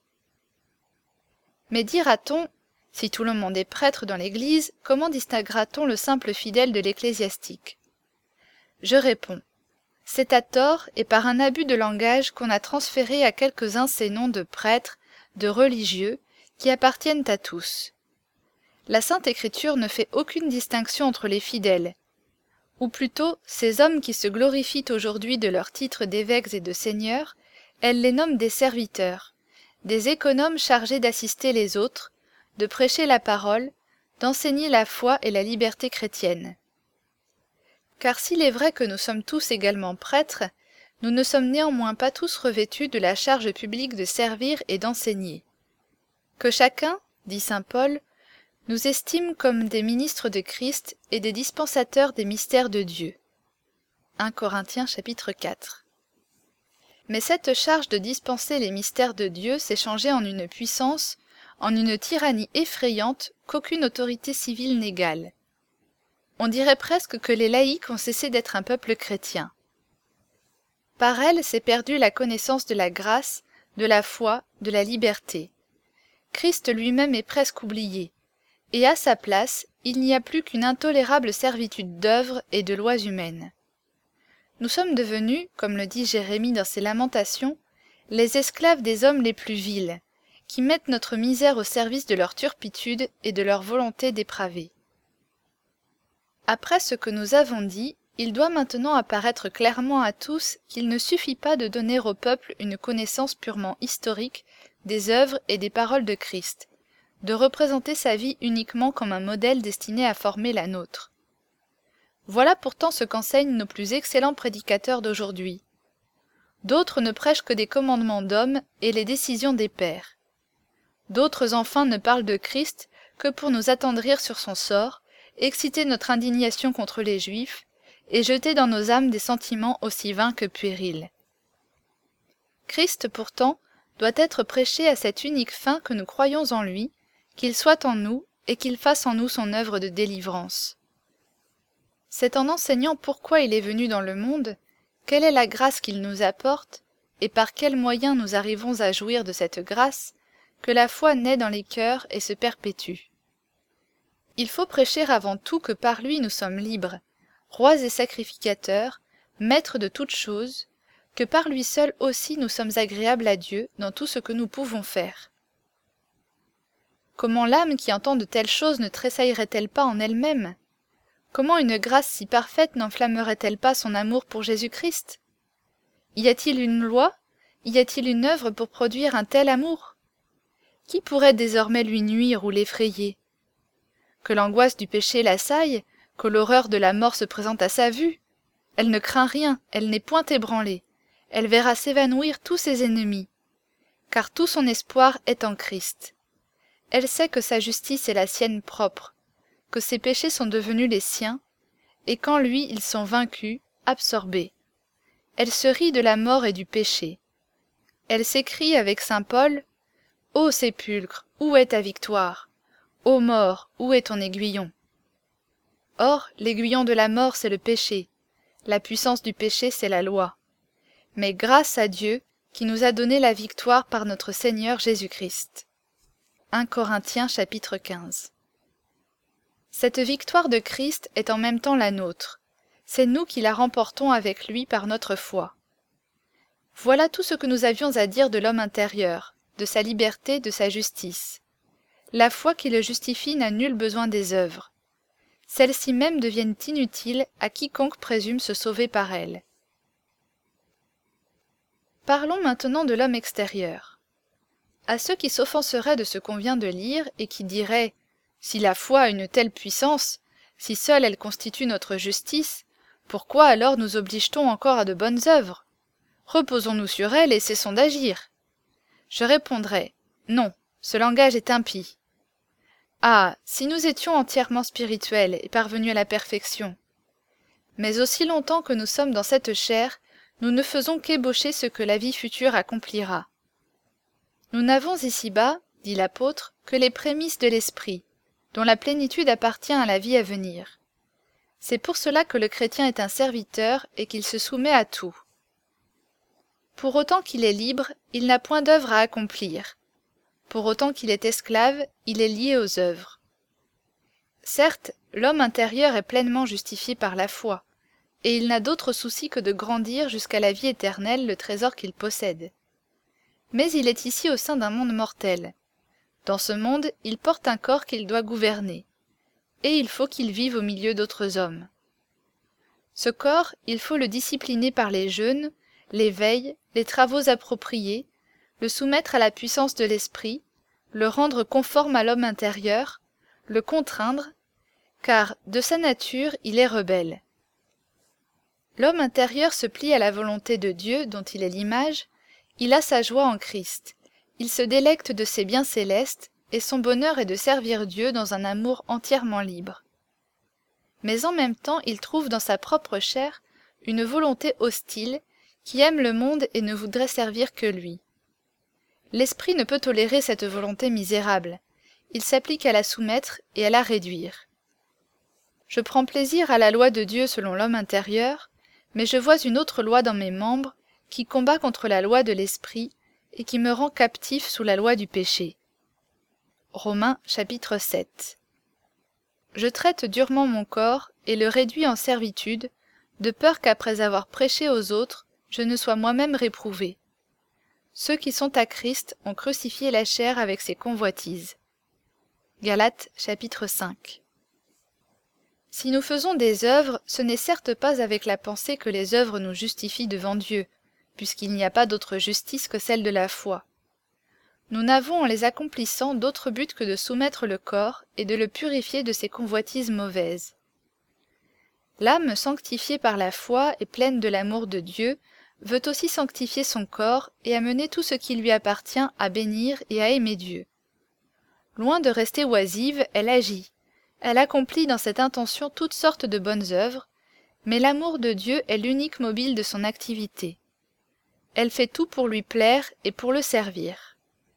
Mais dira-t-on, si tout le monde est prêtre dans l'Église, comment distinguera-t-on le simple fidèle de l'ecclésiastique? Je réponds, c'est à tort et par un abus de langage qu'on a transféré à quelques-uns ces noms de prêtres, de religieux, qui appartiennent à tous. La Sainte Écriture ne fait aucune distinction entre les fidèles, ou plutôt ces hommes qui se glorifient aujourd'hui de leurs titres d'évêques et de seigneurs, elle les nomme des serviteurs, des économes chargés d'assister les autres, de prêcher la parole, d'enseigner la foi et la liberté chrétienne. Car s'il est vrai que nous sommes tous également prêtres, nous ne sommes néanmoins pas tous revêtus de la charge publique de servir et d'enseigner. Que chacun, dit saint Paul, nous estime comme des ministres de Christ et des dispensateurs des mystères de Dieu. un Corinthiens chapitre quatre. Mais cette charge de dispenser les mystères de Dieu s'est changée en une puissance, en une tyrannie effrayante qu'aucune autorité civile n'égale. On dirait presque que les laïcs ont cessé d'être un peuple chrétien. Par elle s'est perdue la connaissance de la grâce, de la foi, de la liberté. Christ lui-même est presque oublié, et à sa place, il n'y a plus qu'une intolérable servitude d'œuvres et de lois humaines. Nous sommes devenus, comme le dit Jérémie dans ses Lamentations, les esclaves des hommes les plus vils, qui mettent notre misère au service de leur turpitude et de leur volonté dépravée. Après ce que nous avons dit, il doit maintenant apparaître clairement à tous qu'il ne suffit pas de donner au peuple une connaissance purement historique des œuvres et des paroles de Christ, de représenter sa vie uniquement comme un modèle destiné à former la nôtre. Voilà pourtant ce qu'enseignent nos plus excellents prédicateurs d'aujourd'hui. D'autres ne prêchent que des commandements d'hommes et les décisions des pères. D'autres enfin ne parlent de Christ que pour nous attendrir sur son sort, exciter notre indignation contre les Juifs et jeter dans nos âmes des sentiments aussi vains que puérils. Christ pourtant doit être prêché à cette unique fin que nous croyons en lui, qu'il soit en nous et qu'il fasse en nous son œuvre de délivrance. C'est en enseignant pourquoi il est venu dans le monde, quelle est la grâce qu'il nous apporte, et par quels moyens nous arrivons à jouir de cette grâce, que la foi naît dans les cœurs et se perpétue. Il faut prêcher avant tout que par lui nous sommes libres, rois et sacrificateurs, maîtres de toutes choses, que par lui seul aussi nous sommes agréables à Dieu dans tout ce que nous pouvons faire. Comment l'âme qui entend de telles choses ne tressaillerait-elle pas en elle-même ? Comment une grâce si parfaite n'enflammerait-elle pas son amour pour Jésus-Christ ? Y a-t-il une loi ? Y a-t-il une œuvre pour produire un tel amour ? Qui pourrait désormais lui nuire ou l'effrayer ? Que l'angoisse du péché l'assaille, que l'horreur de la mort se présente à sa vue ? Elle ne craint rien, elle n'est point ébranlée, elle verra s'évanouir tous ses ennemis, car tout son espoir est en Christ. Elle sait que sa justice est la sienne propre, que ses péchés sont devenus les siens, et qu'en lui ils sont vaincus, absorbés. Elle se rit de la mort et du péché. Elle s'écrie avec saint Paul, « Ô sépulcre, où est ta victoire ? Ô mort, où est ton aiguillon ?» Or, l'aiguillon de la mort, c'est le péché. La puissance du péché, c'est la loi. Mais grâce à Dieu, qui nous a donné la victoire par notre Seigneur Jésus-Christ. un Corinthiens chapitre quinze. Cette victoire de Christ est en même temps la nôtre. C'est nous qui la remportons avec lui par notre foi. Voilà tout ce que nous avions à dire de l'homme intérieur, de sa liberté, de sa justice. La foi qui le justifie n'a nul besoin des œuvres. Celles-ci même deviennent inutiles à quiconque présume se sauver par elles. Parlons maintenant de l'homme extérieur. À ceux qui s'offenseraient de ce qu'on vient de lire et qui diraient « Si la foi a une telle puissance, si seule elle constitue notre justice, pourquoi alors nous oblige-t-on encore à de bonnes œuvres ? Reposons-nous sur elle et cessons d'agir. » Je répondrai « Non, ce langage est impie. » Ah, si nous étions entièrement spirituels et parvenus à la perfection. Mais aussi longtemps que nous sommes dans cette chair, nous ne faisons qu'ébaucher ce que la vie future accomplira. Nous n'avons ici-bas, dit l'apôtre, que les prémices de l'esprit, dont la plénitude appartient à la vie à venir. C'est pour cela que le chrétien est un serviteur et qu'il se soumet à tout. Pour autant qu'il est libre, il n'a point d'œuvre à accomplir. Pour autant qu'il est esclave, il est lié aux œuvres. Certes, l'homme intérieur est pleinement justifié par la foi, et il n'a d'autre souci que de grandir jusqu'à la vie éternelle le trésor qu'il possède. Mais il est ici au sein d'un monde mortel. Dans ce monde, il porte un corps qu'il doit gouverner, et il faut qu'il vive au milieu d'autres hommes. Ce corps, il faut le discipliner par les jeûnes, les veilles, les travaux appropriés, le soumettre à la puissance de l'esprit, le rendre conforme à l'homme intérieur, le contraindre, car de sa nature il est rebelle. L'homme intérieur se plie à la volonté de Dieu dont il est l'image, il a sa joie en Christ, il se délecte de ses biens célestes, et son bonheur est de servir Dieu dans un amour entièrement libre. Mais en même temps il trouve dans sa propre chair une volonté hostile qui aime le monde et ne voudrait servir que lui. L'esprit ne peut tolérer cette volonté misérable, il s'applique à la soumettre et à la réduire. Je prends plaisir à la loi de Dieu selon l'homme intérieur, mais je vois une autre loi dans mes membres qui combat contre la loi de l'esprit et qui me rend captif sous la loi du péché. Romains chapitre sept. Je traite durement mon corps et le réduis en servitude, de peur qu'après avoir prêché aux autres, je ne sois moi-même réprouvé. Ceux qui sont à Christ ont crucifié la chair avec ses convoitises. Galates chapitre cinq. Si nous faisons des œuvres, ce n'est certes pas avec la pensée que les œuvres nous justifient devant Dieu, puisqu'il n'y a pas d'autre justice que celle de la foi. Nous n'avons en les accomplissant d'autre but que de soumettre le corps et de le purifier de ses convoitises mauvaises. L'âme sanctifiée par la foi et pleine de l'amour de Dieu veut aussi sanctifier son corps et amener tout ce qui lui appartient à bénir et à aimer Dieu. Loin de rester oisive, elle agit. Elle accomplit dans cette intention toutes sortes de bonnes œuvres, mais l'amour de Dieu est l'unique mobile de son activité. Elle fait tout pour lui plaire et pour le servir.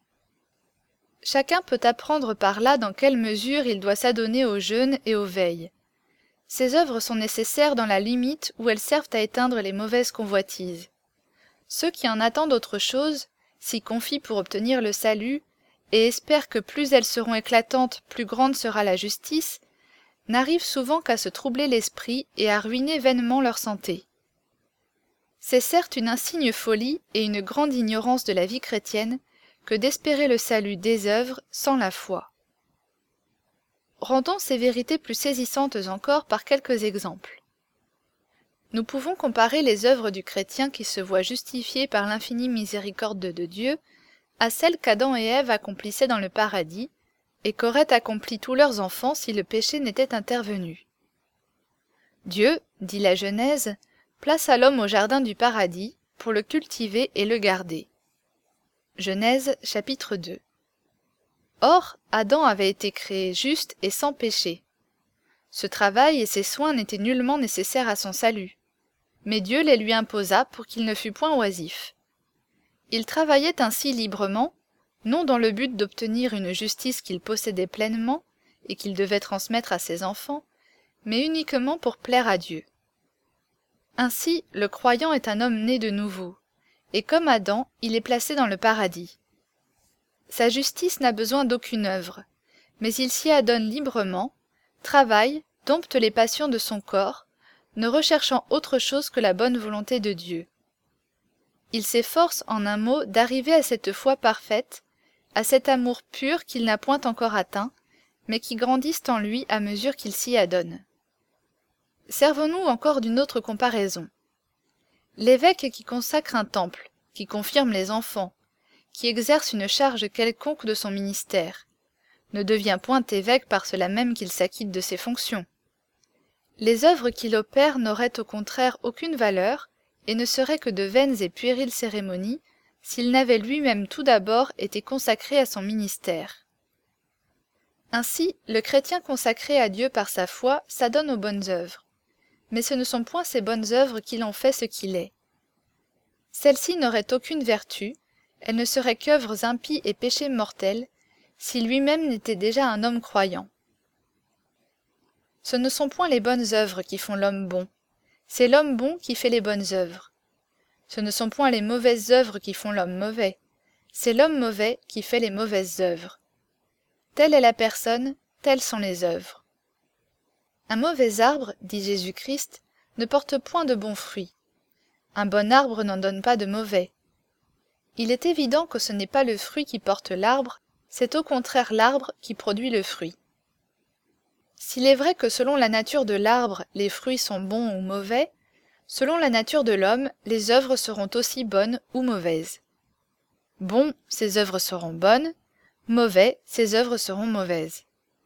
Chacun peut apprendre par là dans quelle mesure il doit s'adonner au jeûne et aux veilles. Ces œuvres sont nécessaires dans la limite où elles servent à éteindre les mauvaises convoitises. Ceux qui en attendent autre chose, s'y confient pour obtenir le salut, et espèrent que plus elles seront éclatantes, plus grande sera la justice, n'arrivent souvent qu'à se troubler l'esprit et à ruiner vainement leur santé. C'est certes une insigne folie et une grande ignorance de la vie chrétienne que d'espérer le salut des œuvres sans la foi. Rendons ces vérités plus saisissantes encore par quelques exemples. Nous pouvons comparer les œuvres du chrétien qui se voit justifié par l'infinie miséricorde de Dieu à celles qu'Adam et Ève accomplissaient dans le paradis et qu'auraient accompli tous leurs enfants si le péché n'était intervenu. Dieu, dit la Genèse, plaça l'homme au jardin du paradis pour le cultiver et le garder. Genèse chapitre deux. Or, Adam avait été créé juste et sans péché. Ce travail et ces soins n'étaient nullement nécessaires à son salut, mais Dieu les lui imposa pour qu'il ne fût point oisif. Il travaillait ainsi librement, non dans le but d'obtenir une justice qu'il possédait pleinement et qu'il devait transmettre à ses enfants, mais uniquement pour plaire à Dieu. Ainsi, le croyant est un homme né de nouveau, et comme Adam, il est placé dans le paradis. Sa justice n'a besoin d'aucune œuvre, mais il s'y adonne librement, travaille, dompte les passions de son corps, ne recherchant autre chose que la bonne volonté de Dieu. Il s'efforce, en un mot, d'arriver à cette foi parfaite, à cet amour pur qu'il n'a point encore atteint, mais qui grandissent en lui à mesure qu'il s'y adonne. Servons-nous encore d'une autre comparaison. L'évêque qui consacre un temple, qui confirme les enfants, qui exerce une charge quelconque de son ministère, ne devient point évêque par cela même qu'il s'acquitte de ses fonctions. Les œuvres qu'il opère n'auraient au contraire aucune valeur et ne seraient que de vaines et puériles cérémonies s'il n'avait lui-même tout d'abord été consacré à son ministère. Ainsi, le chrétien consacré à Dieu par sa foi s'adonne aux bonnes œuvres, mais ce ne sont point ces bonnes œuvres qui l'ont fait ce qu'il est. Celles-ci n'auraient aucune vertu, elles ne seraient qu'œuvres impies et péchés mortels, si lui-même n'était déjà un homme croyant. Ce ne sont point les bonnes œuvres qui font l'homme bon, c'est l'homme bon qui fait les bonnes œuvres. Ce ne sont point les mauvaises œuvres qui font l'homme mauvais, c'est l'homme mauvais qui fait les mauvaises œuvres. Telle est la personne, telles sont les œuvres. Un mauvais arbre, dit Jésus-Christ, ne porte point de bons fruits. Un bon arbre n'en donne pas de mauvais. Il est évident que ce n'est pas le fruit qui porte l'arbre, c'est au contraire l'arbre qui produit le fruit. S'il est vrai que selon la nature de l'arbre, les fruits sont bons ou mauvais, selon la nature de l'homme, les œuvres seront aussi bonnes ou mauvaises. Bon, ses œuvres seront bonnes, mauvais, ses œuvres seront mauvaises.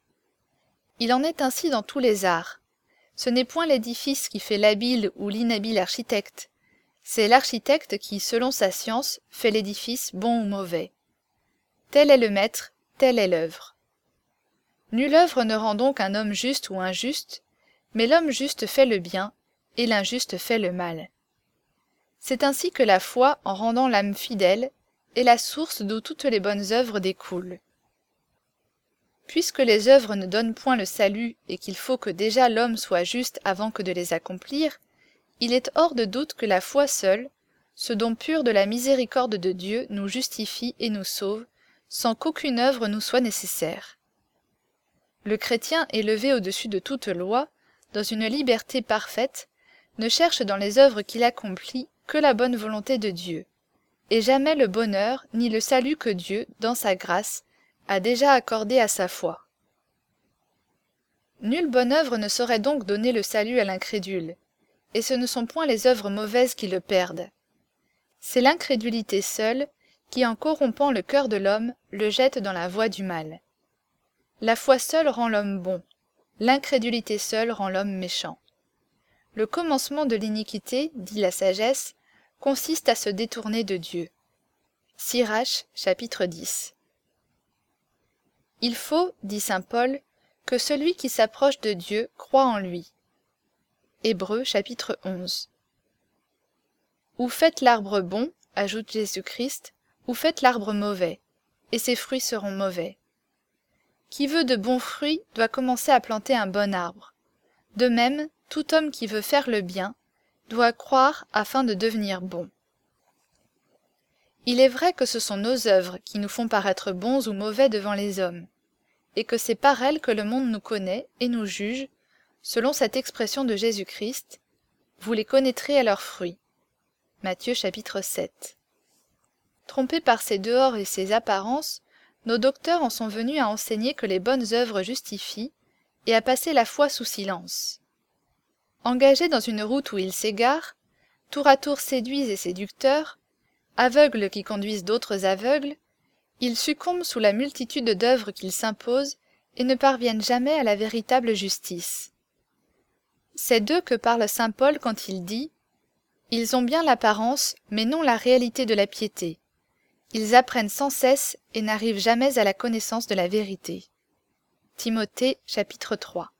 Il en est ainsi dans tous les arts. Ce n'est point l'édifice qui fait l'habile ou l'inhabile architecte, c'est l'architecte qui, selon sa science, fait l'édifice bon ou mauvais. Tel est le maître, telle est l'œuvre. Nulle œuvre ne rend donc un homme juste ou injuste, mais l'homme juste fait le bien, et l'injuste fait le mal. C'est ainsi que la foi, en rendant l'âme fidèle, est la source d'où toutes les bonnes œuvres découlent. Puisque les œuvres ne donnent point le salut et qu'il faut que déjà l'homme soit juste avant que de les accomplir, il est hors de doute que la foi seule, ce don pur de la miséricorde de Dieu, nous justifie et nous sauve, sans qu'aucune œuvre nous soit nécessaire. Le chrétien, élevé au-dessus de toute loi, dans une liberté parfaite, ne cherche dans les œuvres qu'il accomplit que la bonne volonté de Dieu, et jamais le bonheur ni le salut que Dieu, dans sa grâce, a déjà accordé à sa foi. Nulle bonne œuvre ne saurait donc donner le salut à l'incrédule, et ce ne sont point les œuvres mauvaises qui le perdent. C'est l'incrédulité seule qui, en corrompant le cœur de l'homme, le jette dans la voie du mal. La foi seule rend l'homme bon, l'incrédulité seule rend l'homme méchant. Le commencement de l'iniquité, dit la sagesse, consiste à se détourner de Dieu. Sirach, chapitre dix. Il faut, dit saint Paul, que celui qui s'approche de Dieu croit en lui. Hébreux, chapitre onze. Ou faites l'arbre bon, ajoute Jésus-Christ, ou faites l'arbre mauvais, et ses fruits seront mauvais. Qui veut de bons fruits doit commencer à planter un bon arbre. De même, tout homme qui veut faire le bien doit croire afin de devenir bon. Il est vrai que ce sont nos œuvres qui nous font paraître bons ou mauvais devant les hommes, et que c'est par elles que le monde nous connaît et nous juge, selon cette expression de Jésus-Christ, « Vous les connaîtrez à leurs fruits ». Matthieu chapitre sept. Trompés par ces dehors et ces apparences, nos docteurs en sont venus à enseigner que les bonnes œuvres justifient et à passer la foi sous silence. Engagés dans une route où ils s'égarent, tour à tour séduits et séducteurs, aveugles qui conduisent d'autres aveugles, ils succombent sous la multitude d'œuvres qu'ils s'imposent et ne parviennent jamais à la véritable justice. C'est d'eux que parle saint Paul quand il dit « Ils ont bien l'apparence, mais non la réalité de la piété. Ils apprennent sans cesse et n'arrivent jamais à la connaissance de la vérité. » Timothée, chapitre trois.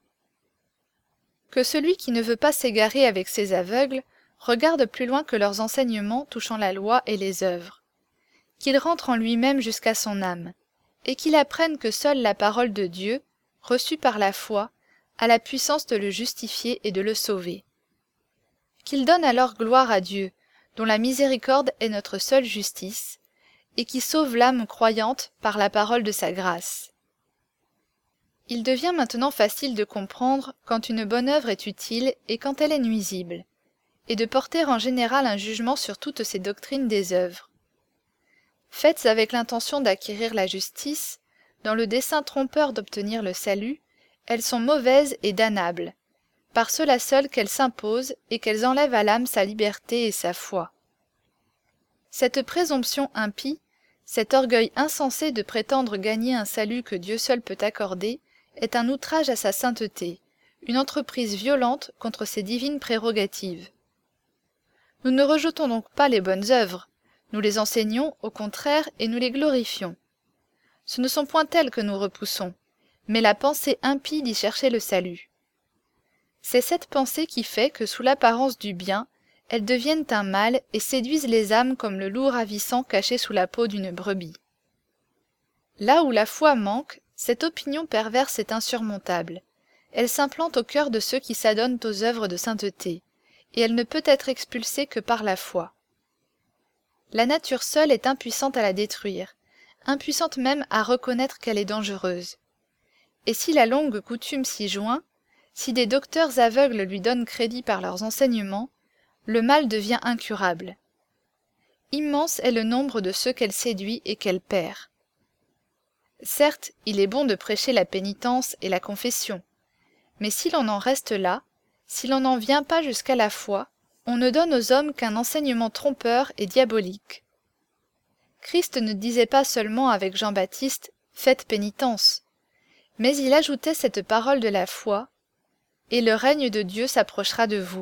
Que celui qui ne veut pas s'égarer avec ces aveugles regarde plus loin que leurs enseignements touchant la loi et les œuvres, qu'il rentre en lui-même jusqu'à son âme, et qu'il apprenne que seule la parole de Dieu, reçue par la foi, a la puissance de le justifier et de le sauver. Qu'il donne alors gloire à Dieu, dont la miséricorde est notre seule justice, et qui sauve l'âme croyante par la parole de sa grâce. Il devient maintenant facile de comprendre quand une bonne œuvre est utile et quand elle est nuisible, et de porter en général un jugement sur toutes ces doctrines des œuvres. Faites avec l'intention d'acquérir la justice, dans le dessein trompeur d'obtenir le salut, elles sont mauvaises et damnables, par cela seul qu'elles s'imposent et qu'elles enlèvent à l'âme sa liberté et sa foi. Cette présomption impie, cet orgueil insensé de prétendre gagner un salut que Dieu seul peut accorder, est un outrage à sa sainteté, une entreprise violente contre ses divines prérogatives. Nous ne rejetons donc pas les bonnes œuvres, nous les enseignons au contraire et nous les glorifions. Ce ne sont point elles que nous repoussons, mais la pensée impie d'y chercher le salut. C'est cette pensée qui fait que sous l'apparence du bien, elles deviennent un mal et séduisent les âmes comme le loup ravissant caché sous la peau d'une brebis. Là où la foi manque, cette opinion perverse est insurmontable. Elle s'implante au cœur de ceux qui s'adonnent aux œuvres de sainteté, et elle ne peut être expulsée que par la foi. La nature seule est impuissante à la détruire, impuissante même à reconnaître qu'elle est dangereuse. Et si la longue coutume s'y joint, si des docteurs aveugles lui donnent crédit par leurs enseignements, le mal devient incurable. Immense est le nombre de ceux qu'elle séduit et qu'elle perd. Certes, il est bon de prêcher la pénitence et la confession, mais si l'on en reste là, si l'on n'en vient pas jusqu'à la foi, on ne donne aux hommes qu'un enseignement trompeur et diabolique. Christ ne disait pas seulement avec Jean-Baptiste « Faites pénitence », mais il ajoutait cette parole de la foi « Et le règne de Dieu s'approchera de vous ».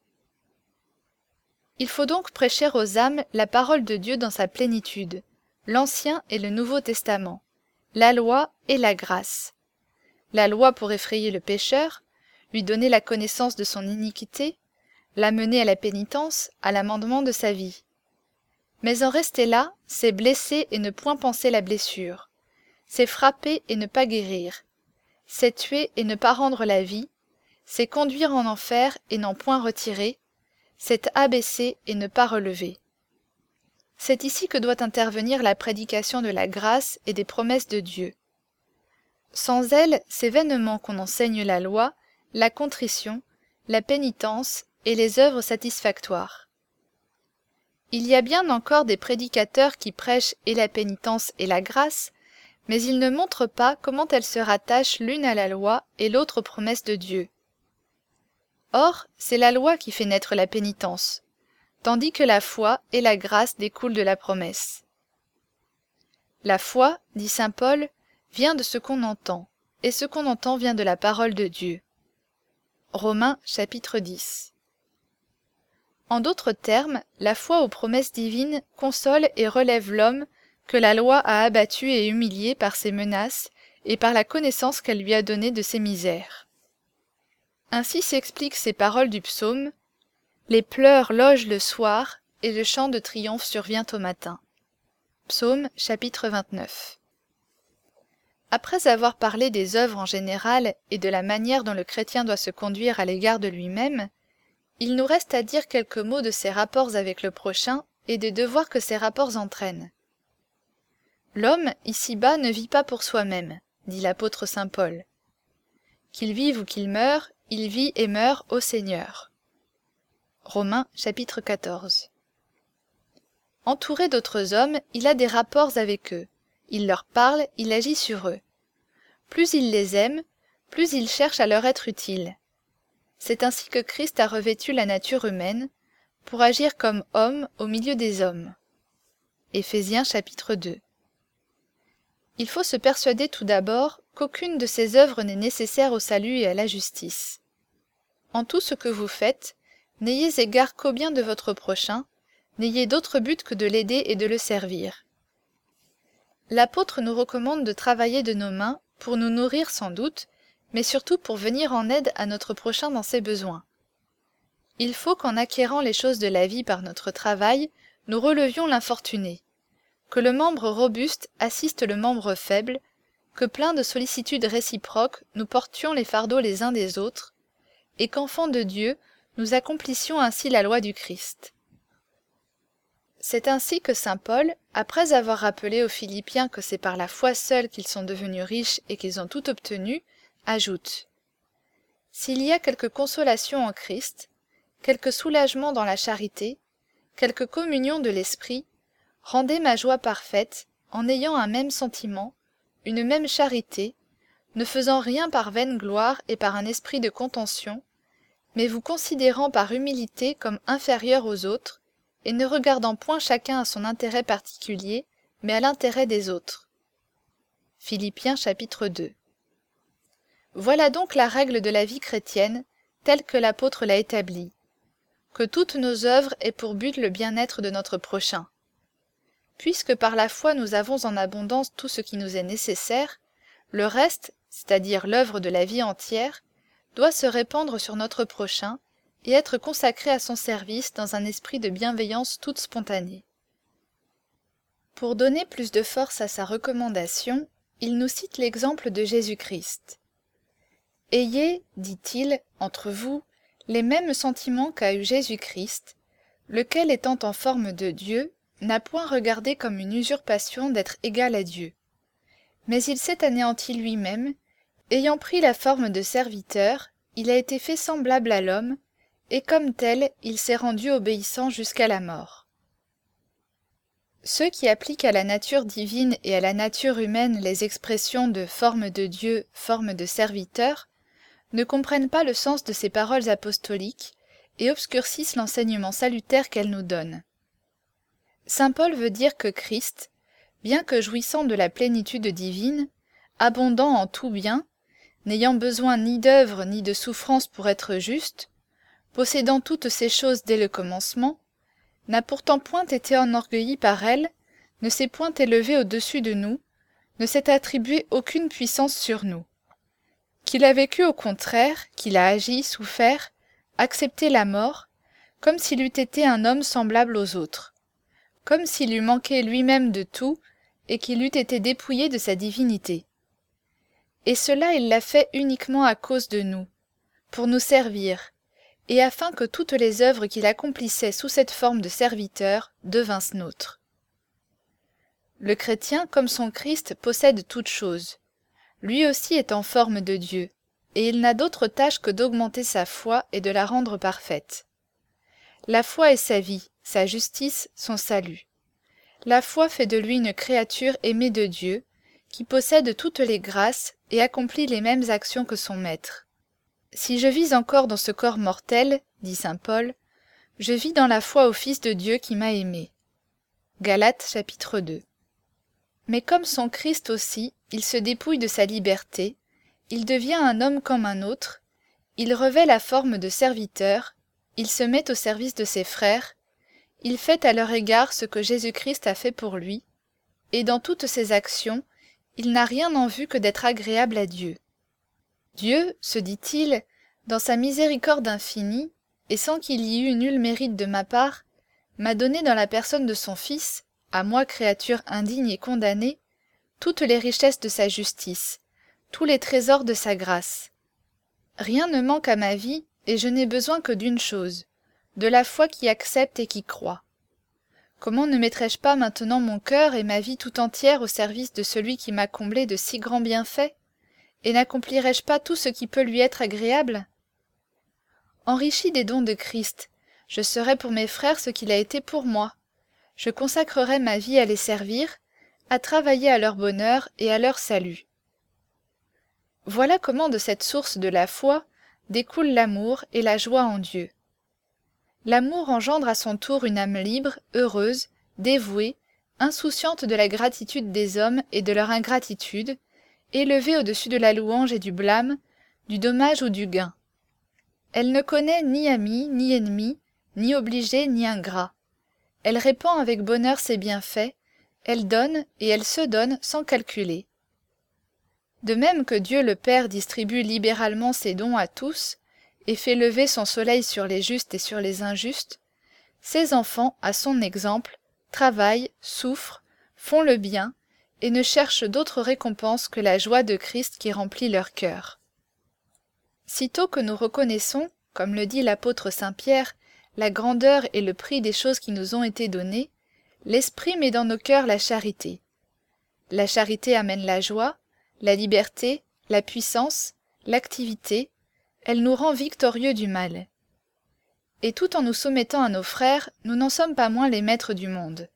Il faut donc prêcher aux âmes la parole de Dieu dans sa plénitude, l'Ancien et le Nouveau Testament, la loi et la grâce. La loi pour effrayer le pécheur, lui donner la connaissance de son iniquité, l'amener à la pénitence, à l'amendement de sa vie. Mais en rester là, c'est blesser et ne point penser la blessure, c'est frapper et ne pas guérir, c'est tuer et ne pas rendre la vie, c'est conduire en enfer et n'en point retirer, c'est abaisser et ne pas relever. C'est ici que doit intervenir la prédication de la grâce et des promesses de Dieu. Sans elle, c'est vainement qu'on enseigne la loi, la contrition, la pénitence et les œuvres satisfactoires. Il y a bien encore des prédicateurs qui prêchent et la pénitence et la grâce, mais ils ne montrent pas comment elles se rattachent l'une à la loi et l'autre aux promesses de Dieu. Or, c'est la loi qui fait naître la pénitence, tandis que la foi et la grâce découlent de la promesse. La foi, dit saint Paul, vient de ce qu'on entend, et ce qu'on entend vient de la parole de Dieu. Romains chapitre dix. En d'autres termes, la foi aux promesses divines console et relève l'homme que la loi a abattu et humilié par ses menaces et par la connaissance qu'elle lui a donnée de ses misères. Ainsi s'expliquent ces paroles du psaume « Les pleurs logent le soir et le chant de triomphe survient au matin ». Psaume chapitre vingt-neuf. Après avoir parlé des œuvres en général et de la manière dont le chrétien doit se conduire à l'égard de lui-même, il nous reste à dire quelques mots de ses rapports avec le prochain et des devoirs que ces rapports entraînent. L'homme, ici-bas, ne vit pas pour soi-même, dit l'apôtre saint Paul. Qu'il vive ou qu'il meure, il vit et meurt au Seigneur. Romains chapitre quatorze. Entouré d'autres hommes, il a des rapports avec eux. Il leur parle, il agit sur eux. Plus il les aime, plus il cherche à leur être utile. C'est ainsi que Christ a revêtu la nature humaine, pour agir comme homme au milieu des hommes. Éphésiens chapitre deux. Il faut se persuader tout d'abord qu'aucune de ces œuvres n'est nécessaire au salut et à la justice. En tout ce que vous faites, n'ayez égard qu'au bien de votre prochain, n'ayez d'autre but que de l'aider et de le servir. L'apôtre nous recommande de travailler de nos mains pour nous nourrir sans doute, mais surtout pour venir en aide à notre prochain dans ses besoins. Il faut qu'en acquérant les choses de la vie par notre travail, nous relevions l'infortuné, que le membre robuste assiste le membre faible, que plein de sollicitudes réciproques nous portions les fardeaux les uns des autres, et qu'enfants de Dieu, nous accomplissions ainsi la loi du Christ. C'est ainsi que saint Paul, après avoir rappelé aux Philippiens que c'est par la foi seule qu'ils sont devenus riches et qu'ils ont tout obtenu, ajoute « S'il y a quelque consolation en Christ, quelque soulagement dans la charité, quelque communion de l'esprit, rendez ma joie parfaite en ayant un même sentiment, une même charité, ne faisant rien par vaine gloire et par un esprit de contention, mais vous considérant par humilité comme inférieurs aux autres, et ne regardant point chacun à son intérêt particulier, mais à l'intérêt des autres. » Philippiens chapitre deux. Voilà donc la règle de la vie chrétienne, telle que l'apôtre l'a établie, que toutes nos œuvres aient pour but le bien-être de notre prochain. Puisque par la foi nous avons en abondance tout ce qui nous est nécessaire, le reste, c'est-à-dire l'œuvre de la vie entière, doit se répandre sur notre prochain et être consacré à son service dans un esprit de bienveillance toute spontanée. Pour donner plus de force à sa recommandation, il nous cite l'exemple de Jésus-Christ. « Ayez, dit-il, entre vous, les mêmes sentiments qu'a eu Jésus-Christ, lequel étant en forme de Dieu, n'a point regardé comme une usurpation d'être égal à Dieu. Mais il s'est anéanti lui-même, ayant pris la forme de serviteur, il a été fait semblable à l'homme, et comme tel, il s'est rendu obéissant jusqu'à la mort. » Ceux qui appliquent à la nature divine et à la nature humaine les expressions de forme de Dieu, forme de serviteur, ne comprennent pas le sens de ces paroles apostoliques et obscurcissent l'enseignement salutaire qu'elles nous donnent. Saint Paul veut dire que Christ, bien que jouissant de la plénitude divine, abondant en tout bien, n'ayant besoin ni d'œuvre ni de souffrance pour être juste, possédant toutes ces choses dès le commencement, n'a pourtant point été enorgueilli par elles, ne s'est point élevé au-dessus de nous, ne s'est attribué aucune puissance sur nous. Qu'il a vécu au contraire, qu'il a agi, souffert, accepté la mort, comme s'il eût été un homme semblable aux autres, comme s'il eût manqué lui-même de tout et qu'il eût été dépouillé de sa divinité. Et cela il l'a fait uniquement à cause de nous, pour nous servir, et afin que toutes les œuvres qu'il accomplissait sous cette forme de serviteur devinssent nôtres. Le chrétien, comme son Christ, possède toutes choses. Lui aussi est en forme de Dieu, et il n'a d'autre tâche que d'augmenter sa foi et de la rendre parfaite. La foi est sa vie, sa justice, son salut. La foi fait de lui une créature aimée de Dieu, qui possède toutes les grâces et accomplit les mêmes actions que son Maître. Si je vis encore dans ce corps mortel, dit saint Paul, je vis dans la foi au Fils de Dieu qui m'a aimé. Galates chapitre deux. Mais comme son Christ aussi, il se dépouille de sa liberté, il devient un homme comme un autre, il revêt la forme de serviteur, il se met au service de ses frères, il fait à leur égard ce que Jésus-Christ a fait pour lui, et dans toutes ses actions, il n'a rien en vue que d'être agréable à Dieu. Dieu, se dit-il, dans sa miséricorde infinie, et sans qu'il y eût nul mérite de ma part, m'a donné dans la personne de son Fils, à moi créature indigne et condamnée, toutes les richesses de sa justice, tous les trésors de sa grâce. Rien ne manque à ma vie, et je n'ai besoin que d'une chose, de la foi qui accepte et qui croit. Comment ne mettrais-je pas maintenant mon cœur et ma vie tout entière au service de celui qui m'a comblé de si grands bienfaits, et n'accomplirais-je pas tout ce qui peut lui être agréable? Enrichi des dons de Christ, je serai pour mes frères ce qu'il a été pour moi. Je consacrerai ma vie à les servir, à travailler à leur bonheur et à leur salut. Voilà comment de cette source de la foi découle l'amour et la joie en Dieu. L'amour engendre à son tour une âme libre, heureuse, dévouée, insouciante de la gratitude des hommes et de leur ingratitude, élevée au-dessus de la louange et du blâme, du dommage ou du gain. Elle ne connaît ni ami, ni ennemi, ni obligé, ni ingrat. Elle répand avec bonheur ses bienfaits, elle donne et elle se donne sans calculer. De même que Dieu le Père distribue libéralement ses dons à tous, et fait lever son soleil sur les justes et sur les injustes, ses enfants, à son exemple, travaillent, souffrent, font le bien, et ne cherchent d'autre récompense que la joie de Christ qui remplit leur cœur. Sitôt que nous reconnaissons, comme le dit l'apôtre saint Pierre, la grandeur et le prix des choses qui nous ont été données, l'Esprit met dans nos cœurs la charité. La charité amène la joie, la liberté, la puissance, l'activité, elle nous rend victorieux du mal. Et tout en nous soumettant à nos frères, nous n'en sommes pas moins les maîtres du monde.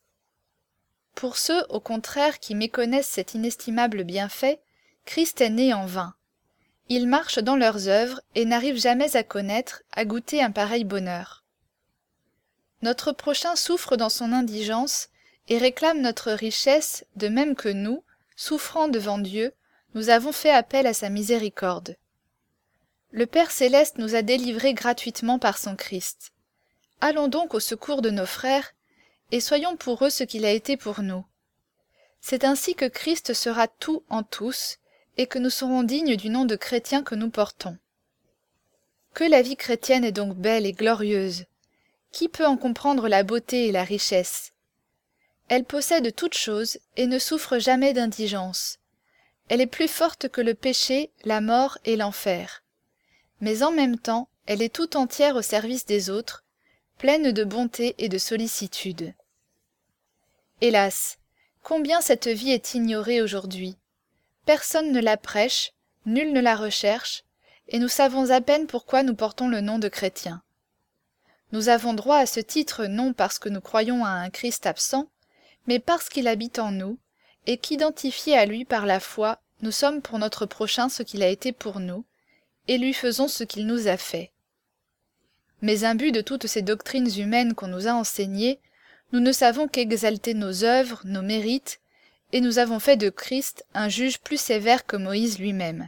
Pour ceux, au contraire, qui méconnaissent cet inestimable bienfait, Christ est né en vain. Ils marchent dans leurs œuvres et n'arrivent jamais à connaître, à goûter un pareil bonheur. Notre prochain souffre dans son indigence et réclame notre richesse, de même que nous, souffrant devant Dieu, nous avons fait appel à sa miséricorde. Le Père céleste nous a délivrés gratuitement par son Christ. Allons donc au secours de nos frères, et soyons pour eux ce qu'il a été pour nous. C'est ainsi que Christ sera tout en tous, et que nous serons dignes du nom de chrétiens que nous portons. Que la vie chrétienne est donc belle et glorieuse! Qui peut en comprendre la beauté et la richesse? Elle possède toutes choses et ne souffre jamais d'indigence. Elle est plus forte que le péché, la mort et l'enfer. Mais en même temps, elle est tout entière au service des autres, pleine de bonté et de sollicitude. Hélas, combien cette vie est ignorée aujourd'hui! Personne ne la prêche, nul ne la recherche, et nous savons à peine pourquoi nous portons le nom de chrétiens. Nous avons droit à ce titre non parce que nous croyons à un Christ absent, mais parce qu'il habite en nous, et qu'identifiés à lui par la foi, nous sommes pour notre prochain ce qu'il a été pour nous, et lui faisons ce qu'il nous a fait. Mais imbus de toutes ces doctrines humaines qu'on nous a enseignées, nous ne savons qu'exalter nos œuvres, nos mérites, et nous avons fait de Christ un juge plus sévère que Moïse lui-même.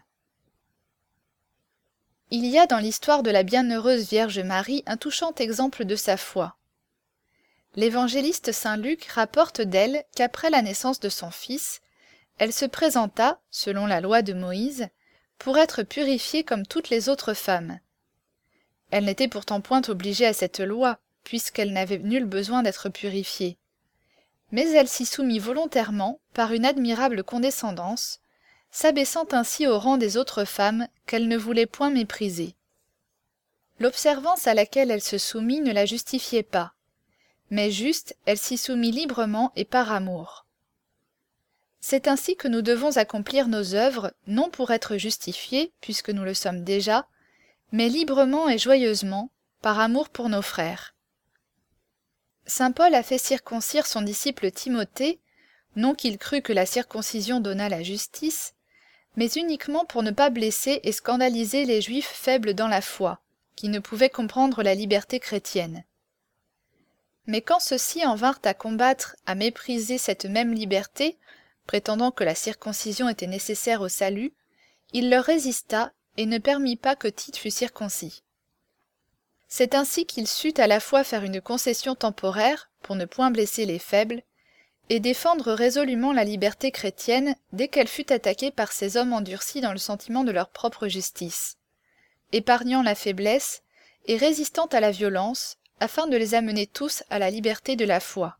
Il y a dans l'histoire de la bienheureuse Vierge Marie un touchant exemple de sa foi. L'évangéliste saint Luc rapporte d'elle qu'après la naissance de son fils, elle se présenta, selon la loi de Moïse, pour être purifiée comme toutes les autres femmes. Elle n'était pourtant point obligée à cette loi, puisqu'elle n'avait nul besoin d'être purifiée. Mais elle s'y soumit volontairement par une admirable condescendance, s'abaissant ainsi au rang des autres femmes qu'elle ne voulait point mépriser. L'observance à laquelle elle se soumit ne la justifiait pas, mais juste elle s'y soumit librement et par amour. C'est ainsi que nous devons accomplir nos œuvres, non pour être justifiés, puisque nous le sommes déjà, mais librement et joyeusement, par amour pour nos frères. Saint Paul a fait circoncire son disciple Timothée, non qu'il crût que la circoncision donnât la justice, mais uniquement pour ne pas blesser et scandaliser les Juifs faibles dans la foi, qui ne pouvaient comprendre la liberté chrétienne. Mais quand ceux-ci en vinrent à combattre, à mépriser cette même liberté, prétendant que la circoncision était nécessaire au salut, il leur résista et ne permit pas que Tite fût circoncis. C'est ainsi qu'il sut à la fois faire une concession temporaire, pour ne point blesser les faibles, et défendre résolument la liberté chrétienne dès qu'elle fut attaquée par ces hommes endurcis dans le sentiment de leur propre justice, épargnant la faiblesse et résistant à la violence, afin de les amener tous à la liberté de la foi.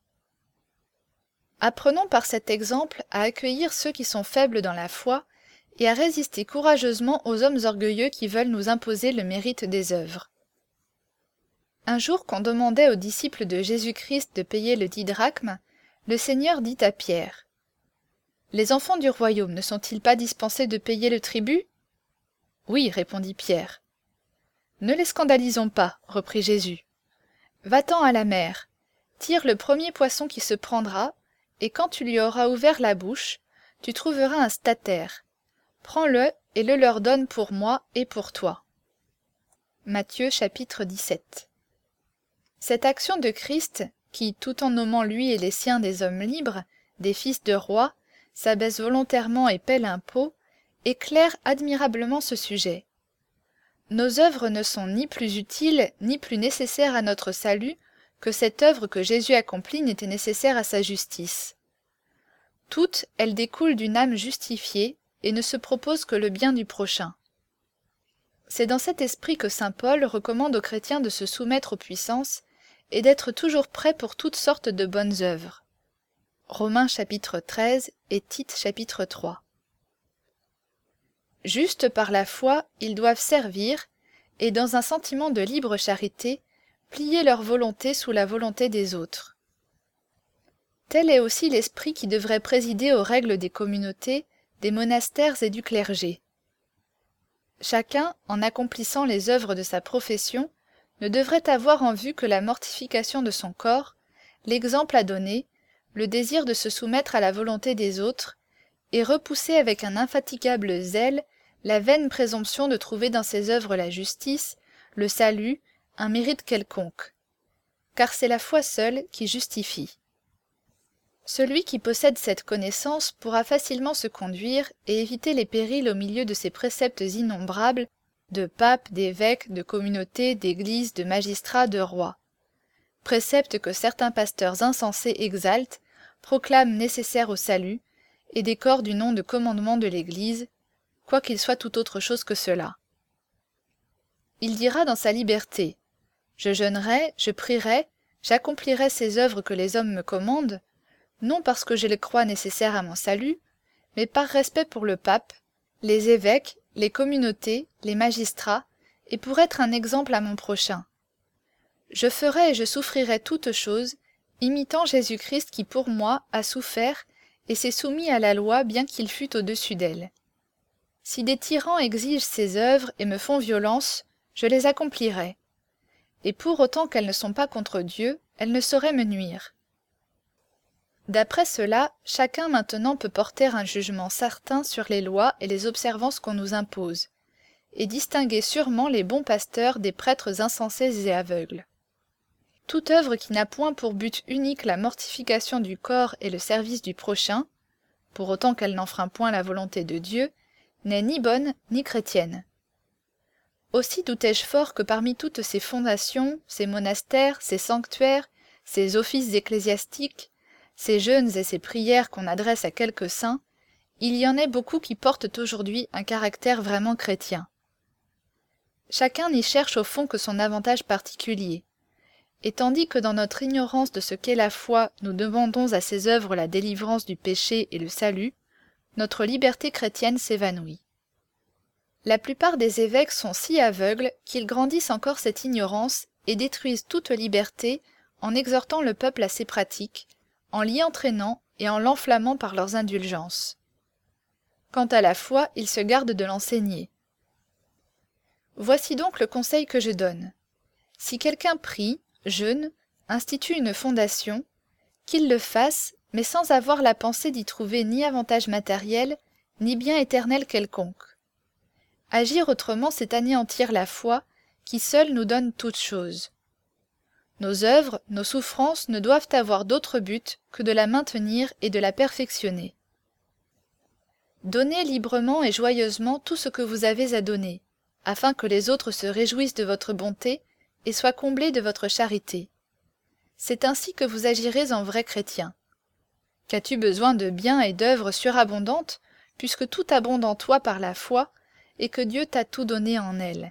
Apprenons par cet exemple à accueillir ceux qui sont faibles dans la foi et à résister courageusement aux hommes orgueilleux qui veulent nous imposer le mérite des œuvres. Un jour qu'on demandait aux disciples de Jésus-Christ de payer le dix drachmes, le Seigneur dit à Pierre : « Les enfants du royaume ne sont-ils pas dispensés de payer le tribut ?» « Oui, répondit Pierre. »« Ne les scandalisons pas, reprit Jésus. Va-t'en à la mer, tire le premier poisson qui se prendra, et quand tu lui auras ouvert la bouche, tu trouveras un statère. Prends-le et le leur donne pour moi et pour toi. » Matthieu chapitre dix-sept. Cette action de Christ, qui, tout en nommant lui et les siens des hommes libres, des fils de rois, s'abaisse volontairement et paie l'impôt, éclaire admirablement ce sujet. Nos œuvres ne sont ni plus utiles ni plus nécessaires à notre salut que cette œuvre que Jésus accomplit n'était nécessaire à sa justice. Toutes, elles découlent d'une âme justifiée et ne se proposent que le bien du prochain. C'est dans cet esprit que saint Paul recommande aux chrétiens de se soumettre aux puissances et d'être toujours prêts pour toutes sortes de bonnes œuvres. Romains chapitre treize et Tite chapitre trois. Juste par la foi, ils doivent servir, et dans un sentiment de libre charité, plier leur volonté sous la volonté des autres. Tel est aussi l'esprit qui devrait présider aux règles des communautés, des monastères et du clergé. Chacun, en accomplissant les œuvres de sa profession, ne devrait avoir en vue que la mortification de son corps, l'exemple à donner, le désir de se soumettre à la volonté des autres, et repousser avec un infatigable zèle la vaine présomption de trouver dans ses œuvres la justice, le salut, un mérite quelconque. Car c'est la foi seule qui justifie. Celui qui possède cette connaissance pourra facilement se conduire et éviter les périls au milieu de ces préceptes innombrables de papes, d'évêques, de communautés, d'églises, de magistrats, de rois. Préceptes que certains pasteurs insensés exaltent, proclament nécessaires au salut, et décorent du nom de commandement de l'Église, quoiqu'il soit tout autre chose que cela. Il dira dans sa liberté : « Je jeûnerai, je prierai, j'accomplirai ces œuvres que les hommes me commandent, non parce que je les crois nécessaires à mon salut, mais par respect pour le pape, les évêques, les communautés, les magistrats, et pour être un exemple à mon prochain. Je ferai et je souffrirai toutes choses, imitant Jésus-Christ qui pour moi a souffert et s'est soumis à la loi bien qu'il fût au-dessus d'elle. Si des tyrans exigent ces œuvres et me font violence, je les accomplirai. Et pour autant qu'elles ne sont pas contre Dieu, elles ne sauraient me nuire. » D'après cela, chacun maintenant peut porter un jugement certain sur les lois et les observances qu'on nous impose, et distinguer sûrement les bons pasteurs des prêtres insensés et aveugles. Toute œuvre qui n'a point pour but unique la mortification du corps et le service du prochain, pour autant qu'elle n'enfreint point la volonté de Dieu, n'est ni bonne ni chrétienne. Aussi doutais-je fort que parmi toutes ces fondations, ces monastères, ces sanctuaires, ces offices ecclésiastiques, ces jeûnes et ces prières qu'on adresse à quelques saints, il y en ait beaucoup qui portent aujourd'hui un caractère vraiment chrétien. Chacun n'y cherche au fond que son avantage particulier. Et tandis que dans notre ignorance de ce qu'est la foi, nous demandons à ses œuvres la délivrance du péché et le salut, notre liberté chrétienne s'évanouit. La plupart des évêques sont si aveugles qu'ils grandissent encore cette ignorance et détruisent toute liberté en exhortant le peuple à ces pratiques, en l'y entraînant et en l'enflammant par leurs indulgences. Quant à la foi, ils se gardent de l'enseigner. Voici donc le conseil que je donne. Si quelqu'un prie, jeûne, institue une fondation, qu'il le fasse, mais sans avoir la pensée d'y trouver ni avantage matériel, ni bien éternel quelconque. Agir autrement, c'est anéantir la foi, qui seule nous donne toutes choses. Nos œuvres, nos souffrances ne doivent avoir d'autre but que de la maintenir et de la perfectionner. Donnez librement et joyeusement tout ce que vous avez à donner, afin que les autres se réjouissent de votre bonté et soient comblés de votre charité. C'est ainsi que vous agirez en vrai chrétien. Qu'as-tu besoin de biens et d'œuvres surabondantes, puisque tout abonde en toi par la foi, et que Dieu t'a tout donné en elle?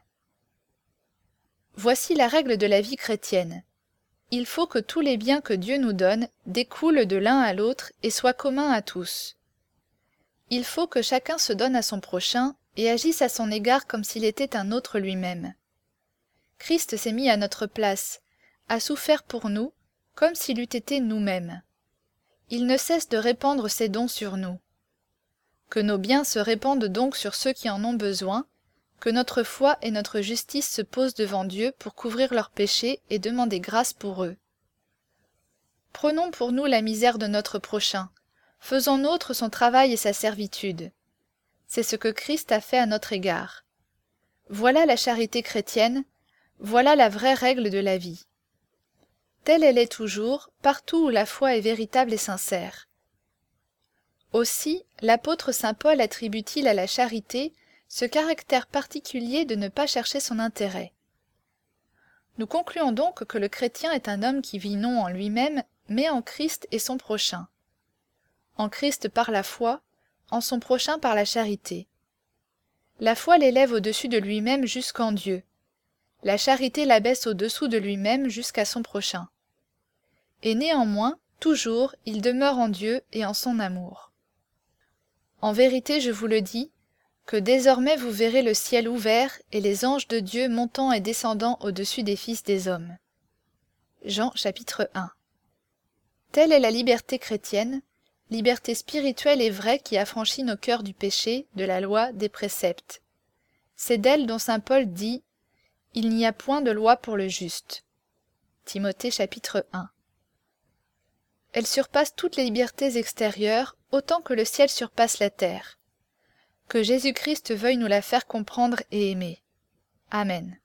Voici la règle de la vie chrétienne. Il faut que tous les biens que Dieu nous donne découlent de l'un à l'autre et soient communs à tous. Il faut que chacun se donne à son prochain et agisse à son égard comme s'il était un autre lui-même. Christ s'est mis à notre place, a souffert pour nous, comme s'il eût été nous-mêmes. Il ne cesse de répandre ses dons sur nous. Que nos biens se répandent donc sur ceux qui en ont besoin, que notre foi et notre justice se posent devant Dieu pour couvrir leurs péchés et demander grâce pour eux. Prenons pour nous la misère de notre prochain, faisons nôtre son travail et sa servitude. C'est ce que Christ a fait à notre égard. Voilà la charité chrétienne, voilà la vraie règle de la vie. Telle elle est toujours, partout où la foi est véritable et sincère. Aussi, l'apôtre saint Paul attribue-t-il à la charité ce caractère particulier de ne pas chercher son intérêt. Nous concluons donc que le chrétien est un homme qui vit non en lui-même, mais en Christ et son prochain. En Christ par la foi, en son prochain par la charité. La foi l'élève au-dessus de lui-même jusqu'en Dieu. La charité l'abaisse au-dessous de lui-même jusqu'à son prochain. Et néanmoins, toujours, il demeure en Dieu et en son amour. En vérité, je vous le dis, que désormais vous verrez le ciel ouvert et les anges de Dieu montant et descendant au-dessus des fils des hommes. Jean chapitre un. Telle est la liberté chrétienne, liberté spirituelle et vraie qui affranchit nos cœurs du péché, de la loi, des préceptes. C'est d'elle dont saint Paul dit « Il n'y a point de loi pour le juste ». Timothée chapitre un. Elle surpasse toutes les libertés extérieures, autant que le ciel surpasse la terre. Que Jésus-Christ veuille nous la faire comprendre et aimer. Amen.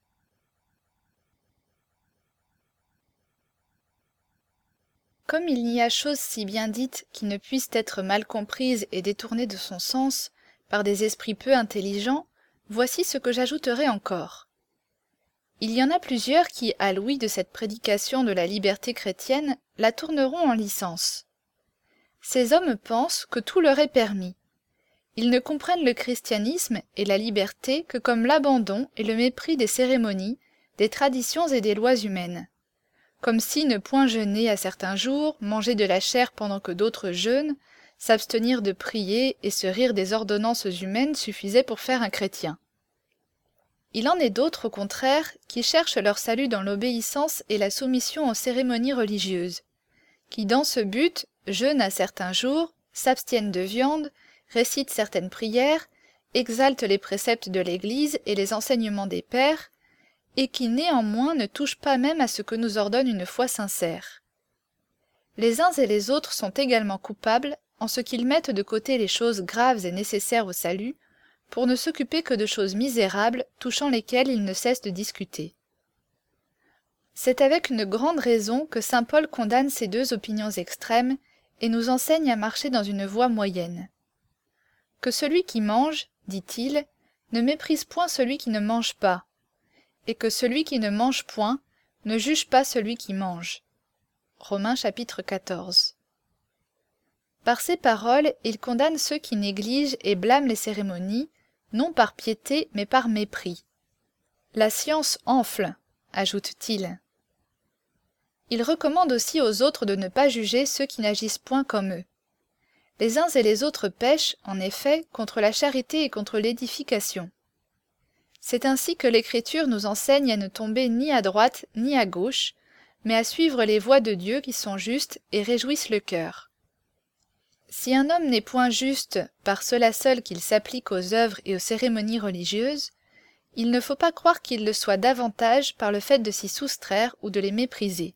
Comme il n'y a chose si bien dite qui ne puisse être mal comprise et détournée de son sens par des esprits peu intelligents, voici ce que j'ajouterai encore. Il y en a plusieurs qui, à l'ouïe de cette prédication de la liberté chrétienne, la tourneront en licence. Ces hommes pensent que tout leur est permis. Ils ne comprennent le christianisme et la liberté que comme l'abandon et le mépris des cérémonies, des traditions et des lois humaines. Comme si ne point jeûner à certains jours, manger de la chair pendant que d'autres jeûnent, s'abstenir de prier et se rire des ordonnances humaines suffisait pour faire un chrétien. Il en est d'autres, au contraire, qui cherchent leur salut dans l'obéissance et la soumission aux cérémonies religieuses, qui dans ce but jeûnent à certains jours, s'abstiennent de viande, récitent certaines prières, exaltent les préceptes de l'Église et les enseignements des pères, et qui néanmoins ne touchent pas même à ce que nous ordonne une foi sincère. Les uns et les autres sont également coupables en ce qu'ils mettent de côté les choses graves et nécessaires au salut, pour ne s'occuper que de choses misérables touchant lesquelles ils ne cessent de discuter. C'est avec une grande raison que saint Paul condamne ces deux opinions extrêmes et nous enseigne à marcher dans une voie moyenne. Que celui qui mange, dit-il, ne méprise point celui qui ne mange pas, et que celui qui ne mange point ne juge pas celui qui mange. Romains chapitre quatorze. Par ces paroles, il condamne ceux qui négligent et blâment les cérémonies, non par piété mais par mépris. La science enfle, ajoute-t-il. Il recommande aussi aux autres de ne pas juger ceux qui n'agissent point comme eux. Les uns et les autres pêchent, en effet, contre la charité et contre l'édification. C'est ainsi que l'Écriture nous enseigne à ne tomber ni à droite ni à gauche, mais à suivre les voies de Dieu qui sont justes et réjouissent le cœur. Si un homme n'est point juste par cela seul qu'il s'applique aux œuvres et aux cérémonies religieuses, il ne faut pas croire qu'il le soit davantage par le fait de s'y soustraire ou de les mépriser.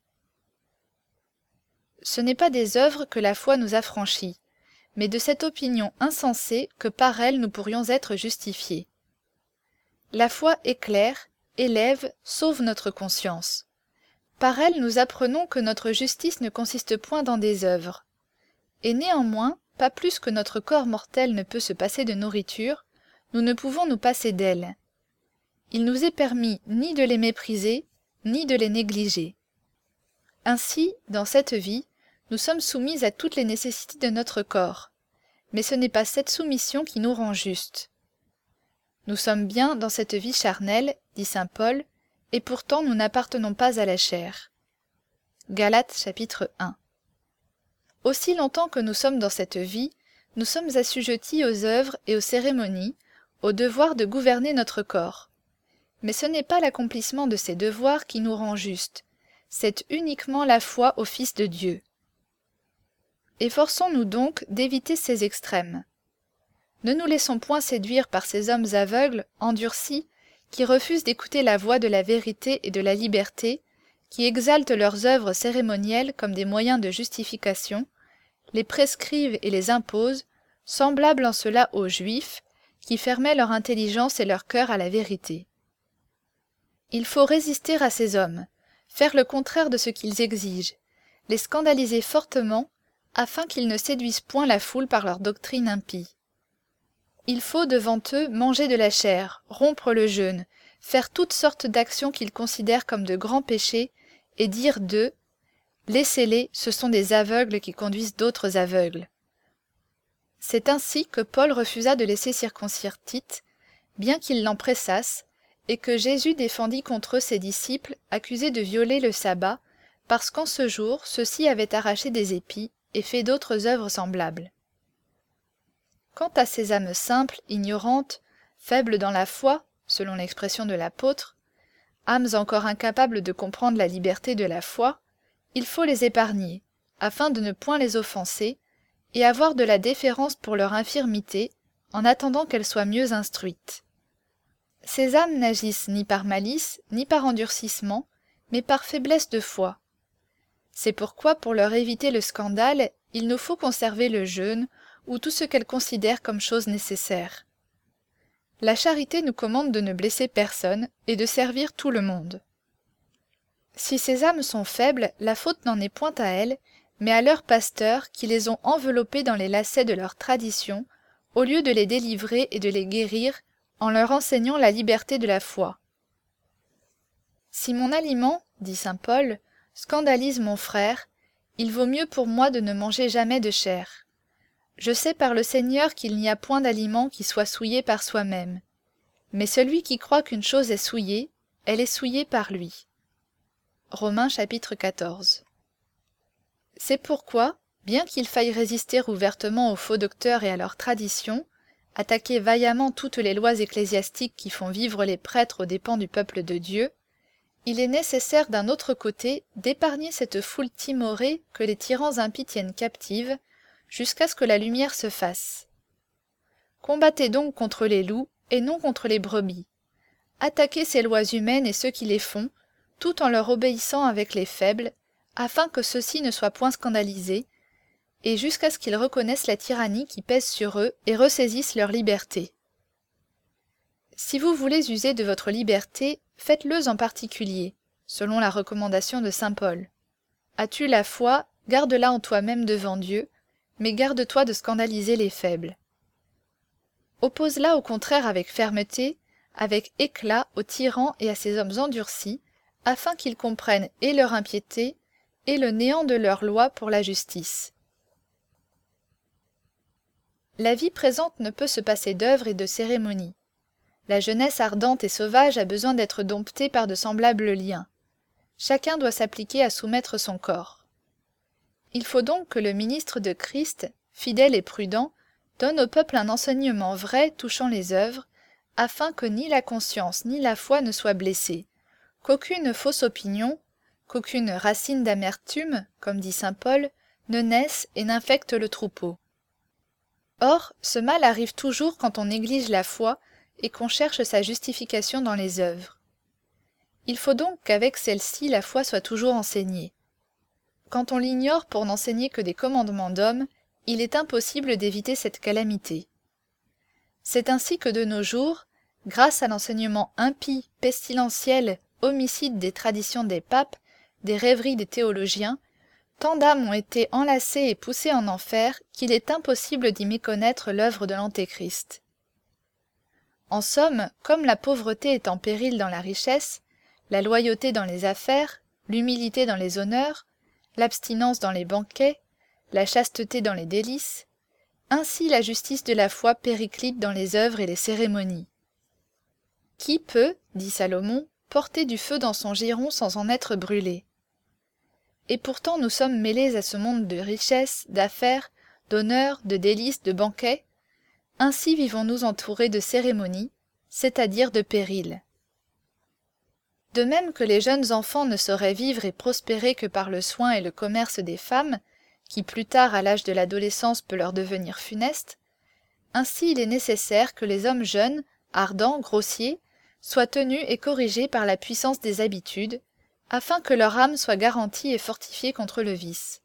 Ce n'est pas des œuvres que la foi nous affranchit, mais de cette opinion insensée que par elle nous pourrions être justifiés. La foi éclaire, élève, sauve notre conscience. Par elle nous apprenons que notre justice ne consiste point dans des œuvres. Et néanmoins, pas plus que notre corps mortel ne peut se passer de nourriture, nous ne pouvons nous passer d'elle. Il nous est permis ni de les mépriser, ni de les négliger. Ainsi, dans cette vie, nous sommes soumis à toutes les nécessités de notre corps, mais ce n'est pas cette soumission qui nous rend justes. Nous sommes bien dans cette vie charnelle, dit saint Paul, et pourtant nous n'appartenons pas à la chair. Galates chapitre un. Aussi longtemps que nous sommes dans cette vie, nous sommes assujettis aux œuvres et aux cérémonies, au devoir de gouverner notre corps. Mais ce n'est pas l'accomplissement de ces devoirs qui nous rend justes, c'est uniquement la foi au Fils de Dieu. Efforçons-nous donc d'éviter ces extrêmes. Ne nous laissons point séduire par ces hommes aveugles, endurcis, qui refusent d'écouter la voix de la vérité et de la liberté, qui exaltent leurs œuvres cérémonielles comme des moyens de justification, les prescrivent et les imposent, semblables en cela aux Juifs, qui fermaient leur intelligence et leur cœur à la vérité. Il faut résister à ces hommes, faire le contraire de ce qu'ils exigent, les scandaliser fortement, afin qu'ils ne séduisent point la foule par leur doctrine impie. Il faut devant eux manger de la chair, rompre le jeûne, faire toutes sortes d'actions qu'ils considèrent comme de grands péchés, et dire d'eux « Laissez-les, ce sont des aveugles qui conduisent d'autres aveugles ». C'est ainsi que Paul refusa de laisser circoncire Tite, bien qu'ils l'en pressassent, et que Jésus défendit contre eux ses disciples accusés de violer le sabbat, parce qu'en ce jour ceux-ci avaient arraché des épis et fait d'autres œuvres semblables. Quant à ces âmes simples, ignorantes, faibles dans la foi, selon l'expression de l'apôtre, âmes encore incapables de comprendre la liberté de la foi, il faut les épargner, afin de ne point les offenser, et avoir de la déférence pour leur infirmité, en attendant qu'elles soient mieux instruites. Ces âmes n'agissent ni par malice, ni par endurcissement, mais par faiblesse de foi. C'est pourquoi, pour leur éviter le scandale, il nous faut conserver le jeûne, ou tout ce qu'elles considèrent comme chose nécessaire. La charité nous commande de ne blesser personne et de servir tout le monde. Si ces âmes sont faibles, la faute n'en est point à elles, mais à leurs pasteurs qui les ont enveloppées dans les lacets de leur tradition, au lieu de les délivrer et de les guérir en leur enseignant la liberté de la foi. Si mon aliment, dit saint Paul, scandalise mon frère, il vaut mieux pour moi de ne manger jamais de chair. Je sais par le Seigneur qu'il n'y a point d'aliment qui soit souillé par soi-même. Mais celui qui croit qu'une chose est souillée, elle est souillée par lui. Romains chapitre quatorze. C'est pourquoi, bien qu'il faille résister ouvertement aux faux docteurs et à leurs traditions, attaquer vaillamment toutes les lois ecclésiastiques qui font vivre les prêtres aux dépens du peuple de Dieu, il est nécessaire d'un autre côté d'épargner cette foule timorée que les tyrans impies tiennent captive, jusqu'à ce que la lumière se fasse. Combattez donc contre les loups et non contre les brebis. Attaquez ces lois humaines et ceux qui les font, tout en leur obéissant avec les faibles, afin que ceux-ci ne soient point scandalisés, et jusqu'à ce qu'ils reconnaissent la tyrannie qui pèse sur eux et ressaisissent leur liberté. Si vous voulez user de votre liberté, faites-le en particulier, selon la recommandation de saint Paul. As-tu la foi, garde-la en toi-même devant Dieu, mais garde-toi de scandaliser les faibles. Oppose-la au contraire avec fermeté, avec éclat aux tyrans et à ces hommes endurcis, afin qu'ils comprennent et leur impiété, et le néant de leur loi pour la justice. La vie présente ne peut se passer d'œuvres et de cérémonies. La jeunesse ardente et sauvage a besoin d'être domptée par de semblables liens. Chacun doit s'appliquer à soumettre son corps. Il faut donc que le ministre de Christ, fidèle et prudent, donne au peuple un enseignement vrai touchant les œuvres, afin que ni la conscience ni la foi ne soient blessées, qu'aucune fausse opinion, qu'aucune racine d'amertume, comme dit saint Paul, ne naisse et n'infecte le troupeau. Or, ce mal arrive toujours quand on néglige la foi et qu'on cherche sa justification dans les œuvres. Il faut donc qu'avec celle-ci la foi soit toujours enseignée. Quand on l'ignore pour n'enseigner que des commandements d'hommes, il est impossible d'éviter cette calamité. C'est ainsi que de nos jours, grâce à l'enseignement impie, pestilentiel, homicide des traditions des papes, des rêveries des théologiens, tant d'âmes ont été enlacées et poussées en enfer qu'il est impossible d'y méconnaître l'œuvre de l'Antéchrist. En somme, comme la pauvreté est en péril dans la richesse, la loyauté dans les affaires, l'humilité dans les honneurs, l'abstinence dans les banquets, la chasteté dans les délices, ainsi la justice de la foi périclite dans les œuvres et les cérémonies. Qui peut, dit Salomon, porter du feu dans son giron sans en être brûlé? Et pourtant nous sommes mêlés à ce monde de richesses, d'affaires, d'honneurs, de délices, de banquets. Ainsi vivons-nous entourés de cérémonies, c'est-à-dire de périls. De même que les jeunes enfants ne sauraient vivre et prospérer que par le soin et le commerce des femmes, qui plus tard à l'âge de l'adolescence peut leur devenir funeste, ainsi il est nécessaire que les hommes jeunes, ardents, grossiers, soient tenus et corrigés par la puissance des habitudes, afin que leur âme soit garantie et fortifiée contre le vice.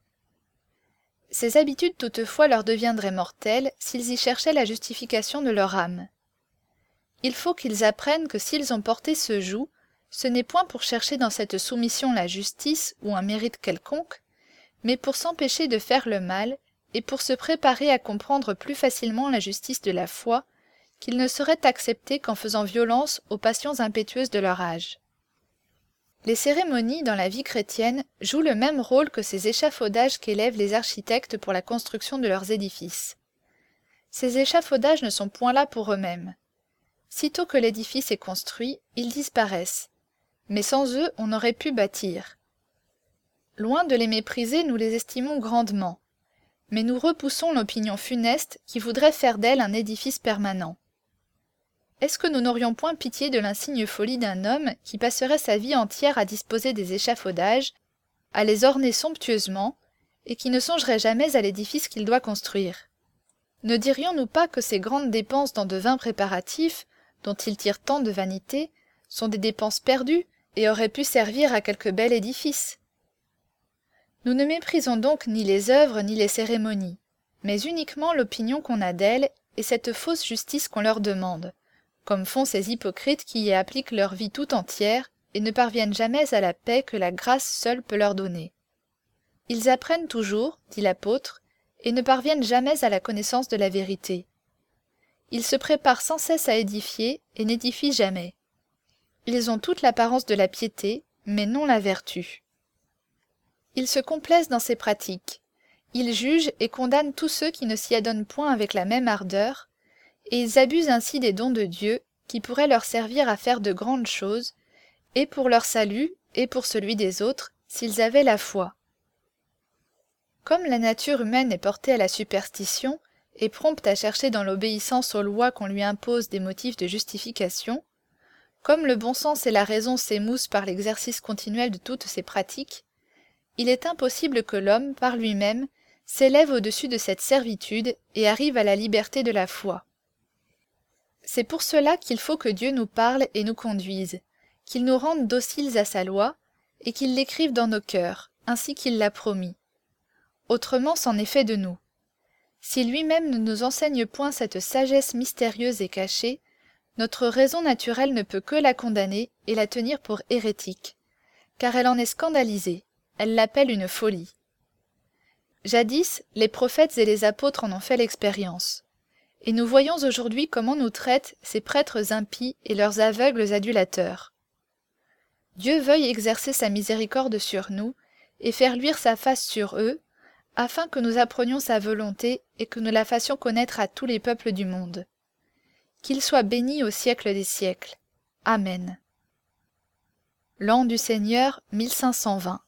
Ces habitudes toutefois leur deviendraient mortelles s'ils y cherchaient la justification de leur âme. Il faut qu'ils apprennent que s'ils ont porté ce joug, ce n'est point pour chercher dans cette soumission la justice ou un mérite quelconque, mais pour s'empêcher de faire le mal et pour se préparer à comprendre plus facilement la justice de la foi, qu'ils ne sauraient accepter qu'en faisant violence aux passions impétueuses de leur âge. Les cérémonies dans la vie chrétienne jouent le même rôle que ces échafaudages qu'élèvent les architectes pour la construction de leurs édifices. Ces échafaudages ne sont point là pour eux-mêmes. Sitôt que l'édifice est construit, ils disparaissent, mais sans eux on n'aurait pu bâtir. Loin de les mépriser, nous les estimons grandement, mais nous repoussons l'opinion funeste qui voudrait faire d'elle un édifice permanent. Est-ce que nous n'aurions point pitié de l'insigne folie d'un homme qui passerait sa vie entière à disposer des échafaudages, à les orner somptueusement, et qui ne songerait jamais à l'édifice qu'il doit construire? Ne dirions-nous pas que ces grandes dépenses dans de vains préparatifs, dont il tire tant de vanité, sont des dépenses perdues et auraient pu servir à quelque bel édifice? Nous ne méprisons donc ni les œuvres ni les cérémonies, mais uniquement l'opinion qu'on a d'elles et cette fausse justice qu'on leur demande, comme font ces hypocrites qui y appliquent leur vie tout entière et ne parviennent jamais à la paix que la grâce seule peut leur donner. Ils apprennent toujours, dit l'apôtre, et ne parviennent jamais à la connaissance de la vérité. Ils se préparent sans cesse à édifier et n'édifient jamais. Ils ont toute l'apparence de la piété, mais non la vertu. Ils se complaisent dans ces pratiques. Ils jugent et condamnent tous ceux qui ne s'y adonnent point avec la même ardeur, et ils abusent ainsi des dons de Dieu qui pourraient leur servir à faire de grandes choses, et pour leur salut et pour celui des autres, s'ils avaient la foi. Comme la nature humaine est portée à la superstition et prompte à chercher dans l'obéissance aux lois qu'on lui impose des motifs de justification, comme le bon sens et la raison s'émoussent par l'exercice continuel de toutes ces pratiques, il est impossible que l'homme, par lui-même, s'élève au-dessus de cette servitude et arrive à la liberté de la foi. C'est pour cela qu'il faut que Dieu nous parle et nous conduise, qu'il nous rende dociles à sa loi, et qu'il l'écrive dans nos cœurs, ainsi qu'il l'a promis. Autrement c'en est fait de nous. Si lui-même ne nous enseigne point cette sagesse mystérieuse et cachée, notre raison naturelle ne peut que la condamner et la tenir pour hérétique, car elle en est scandalisée, elle l'appelle une folie. Jadis, les prophètes et les apôtres en ont fait l'expérience. Et nous voyons aujourd'hui comment nous traitent ces prêtres impies et leurs aveugles adulateurs. Dieu veuille exercer sa miséricorde sur nous et faire luire sa face sur eux, afin que nous apprenions sa volonté et que nous la fassions connaître à tous les peuples du monde. qu'il soit béni au siècle des siècles. Amen. L'an du Seigneur mille cinq cent vingt.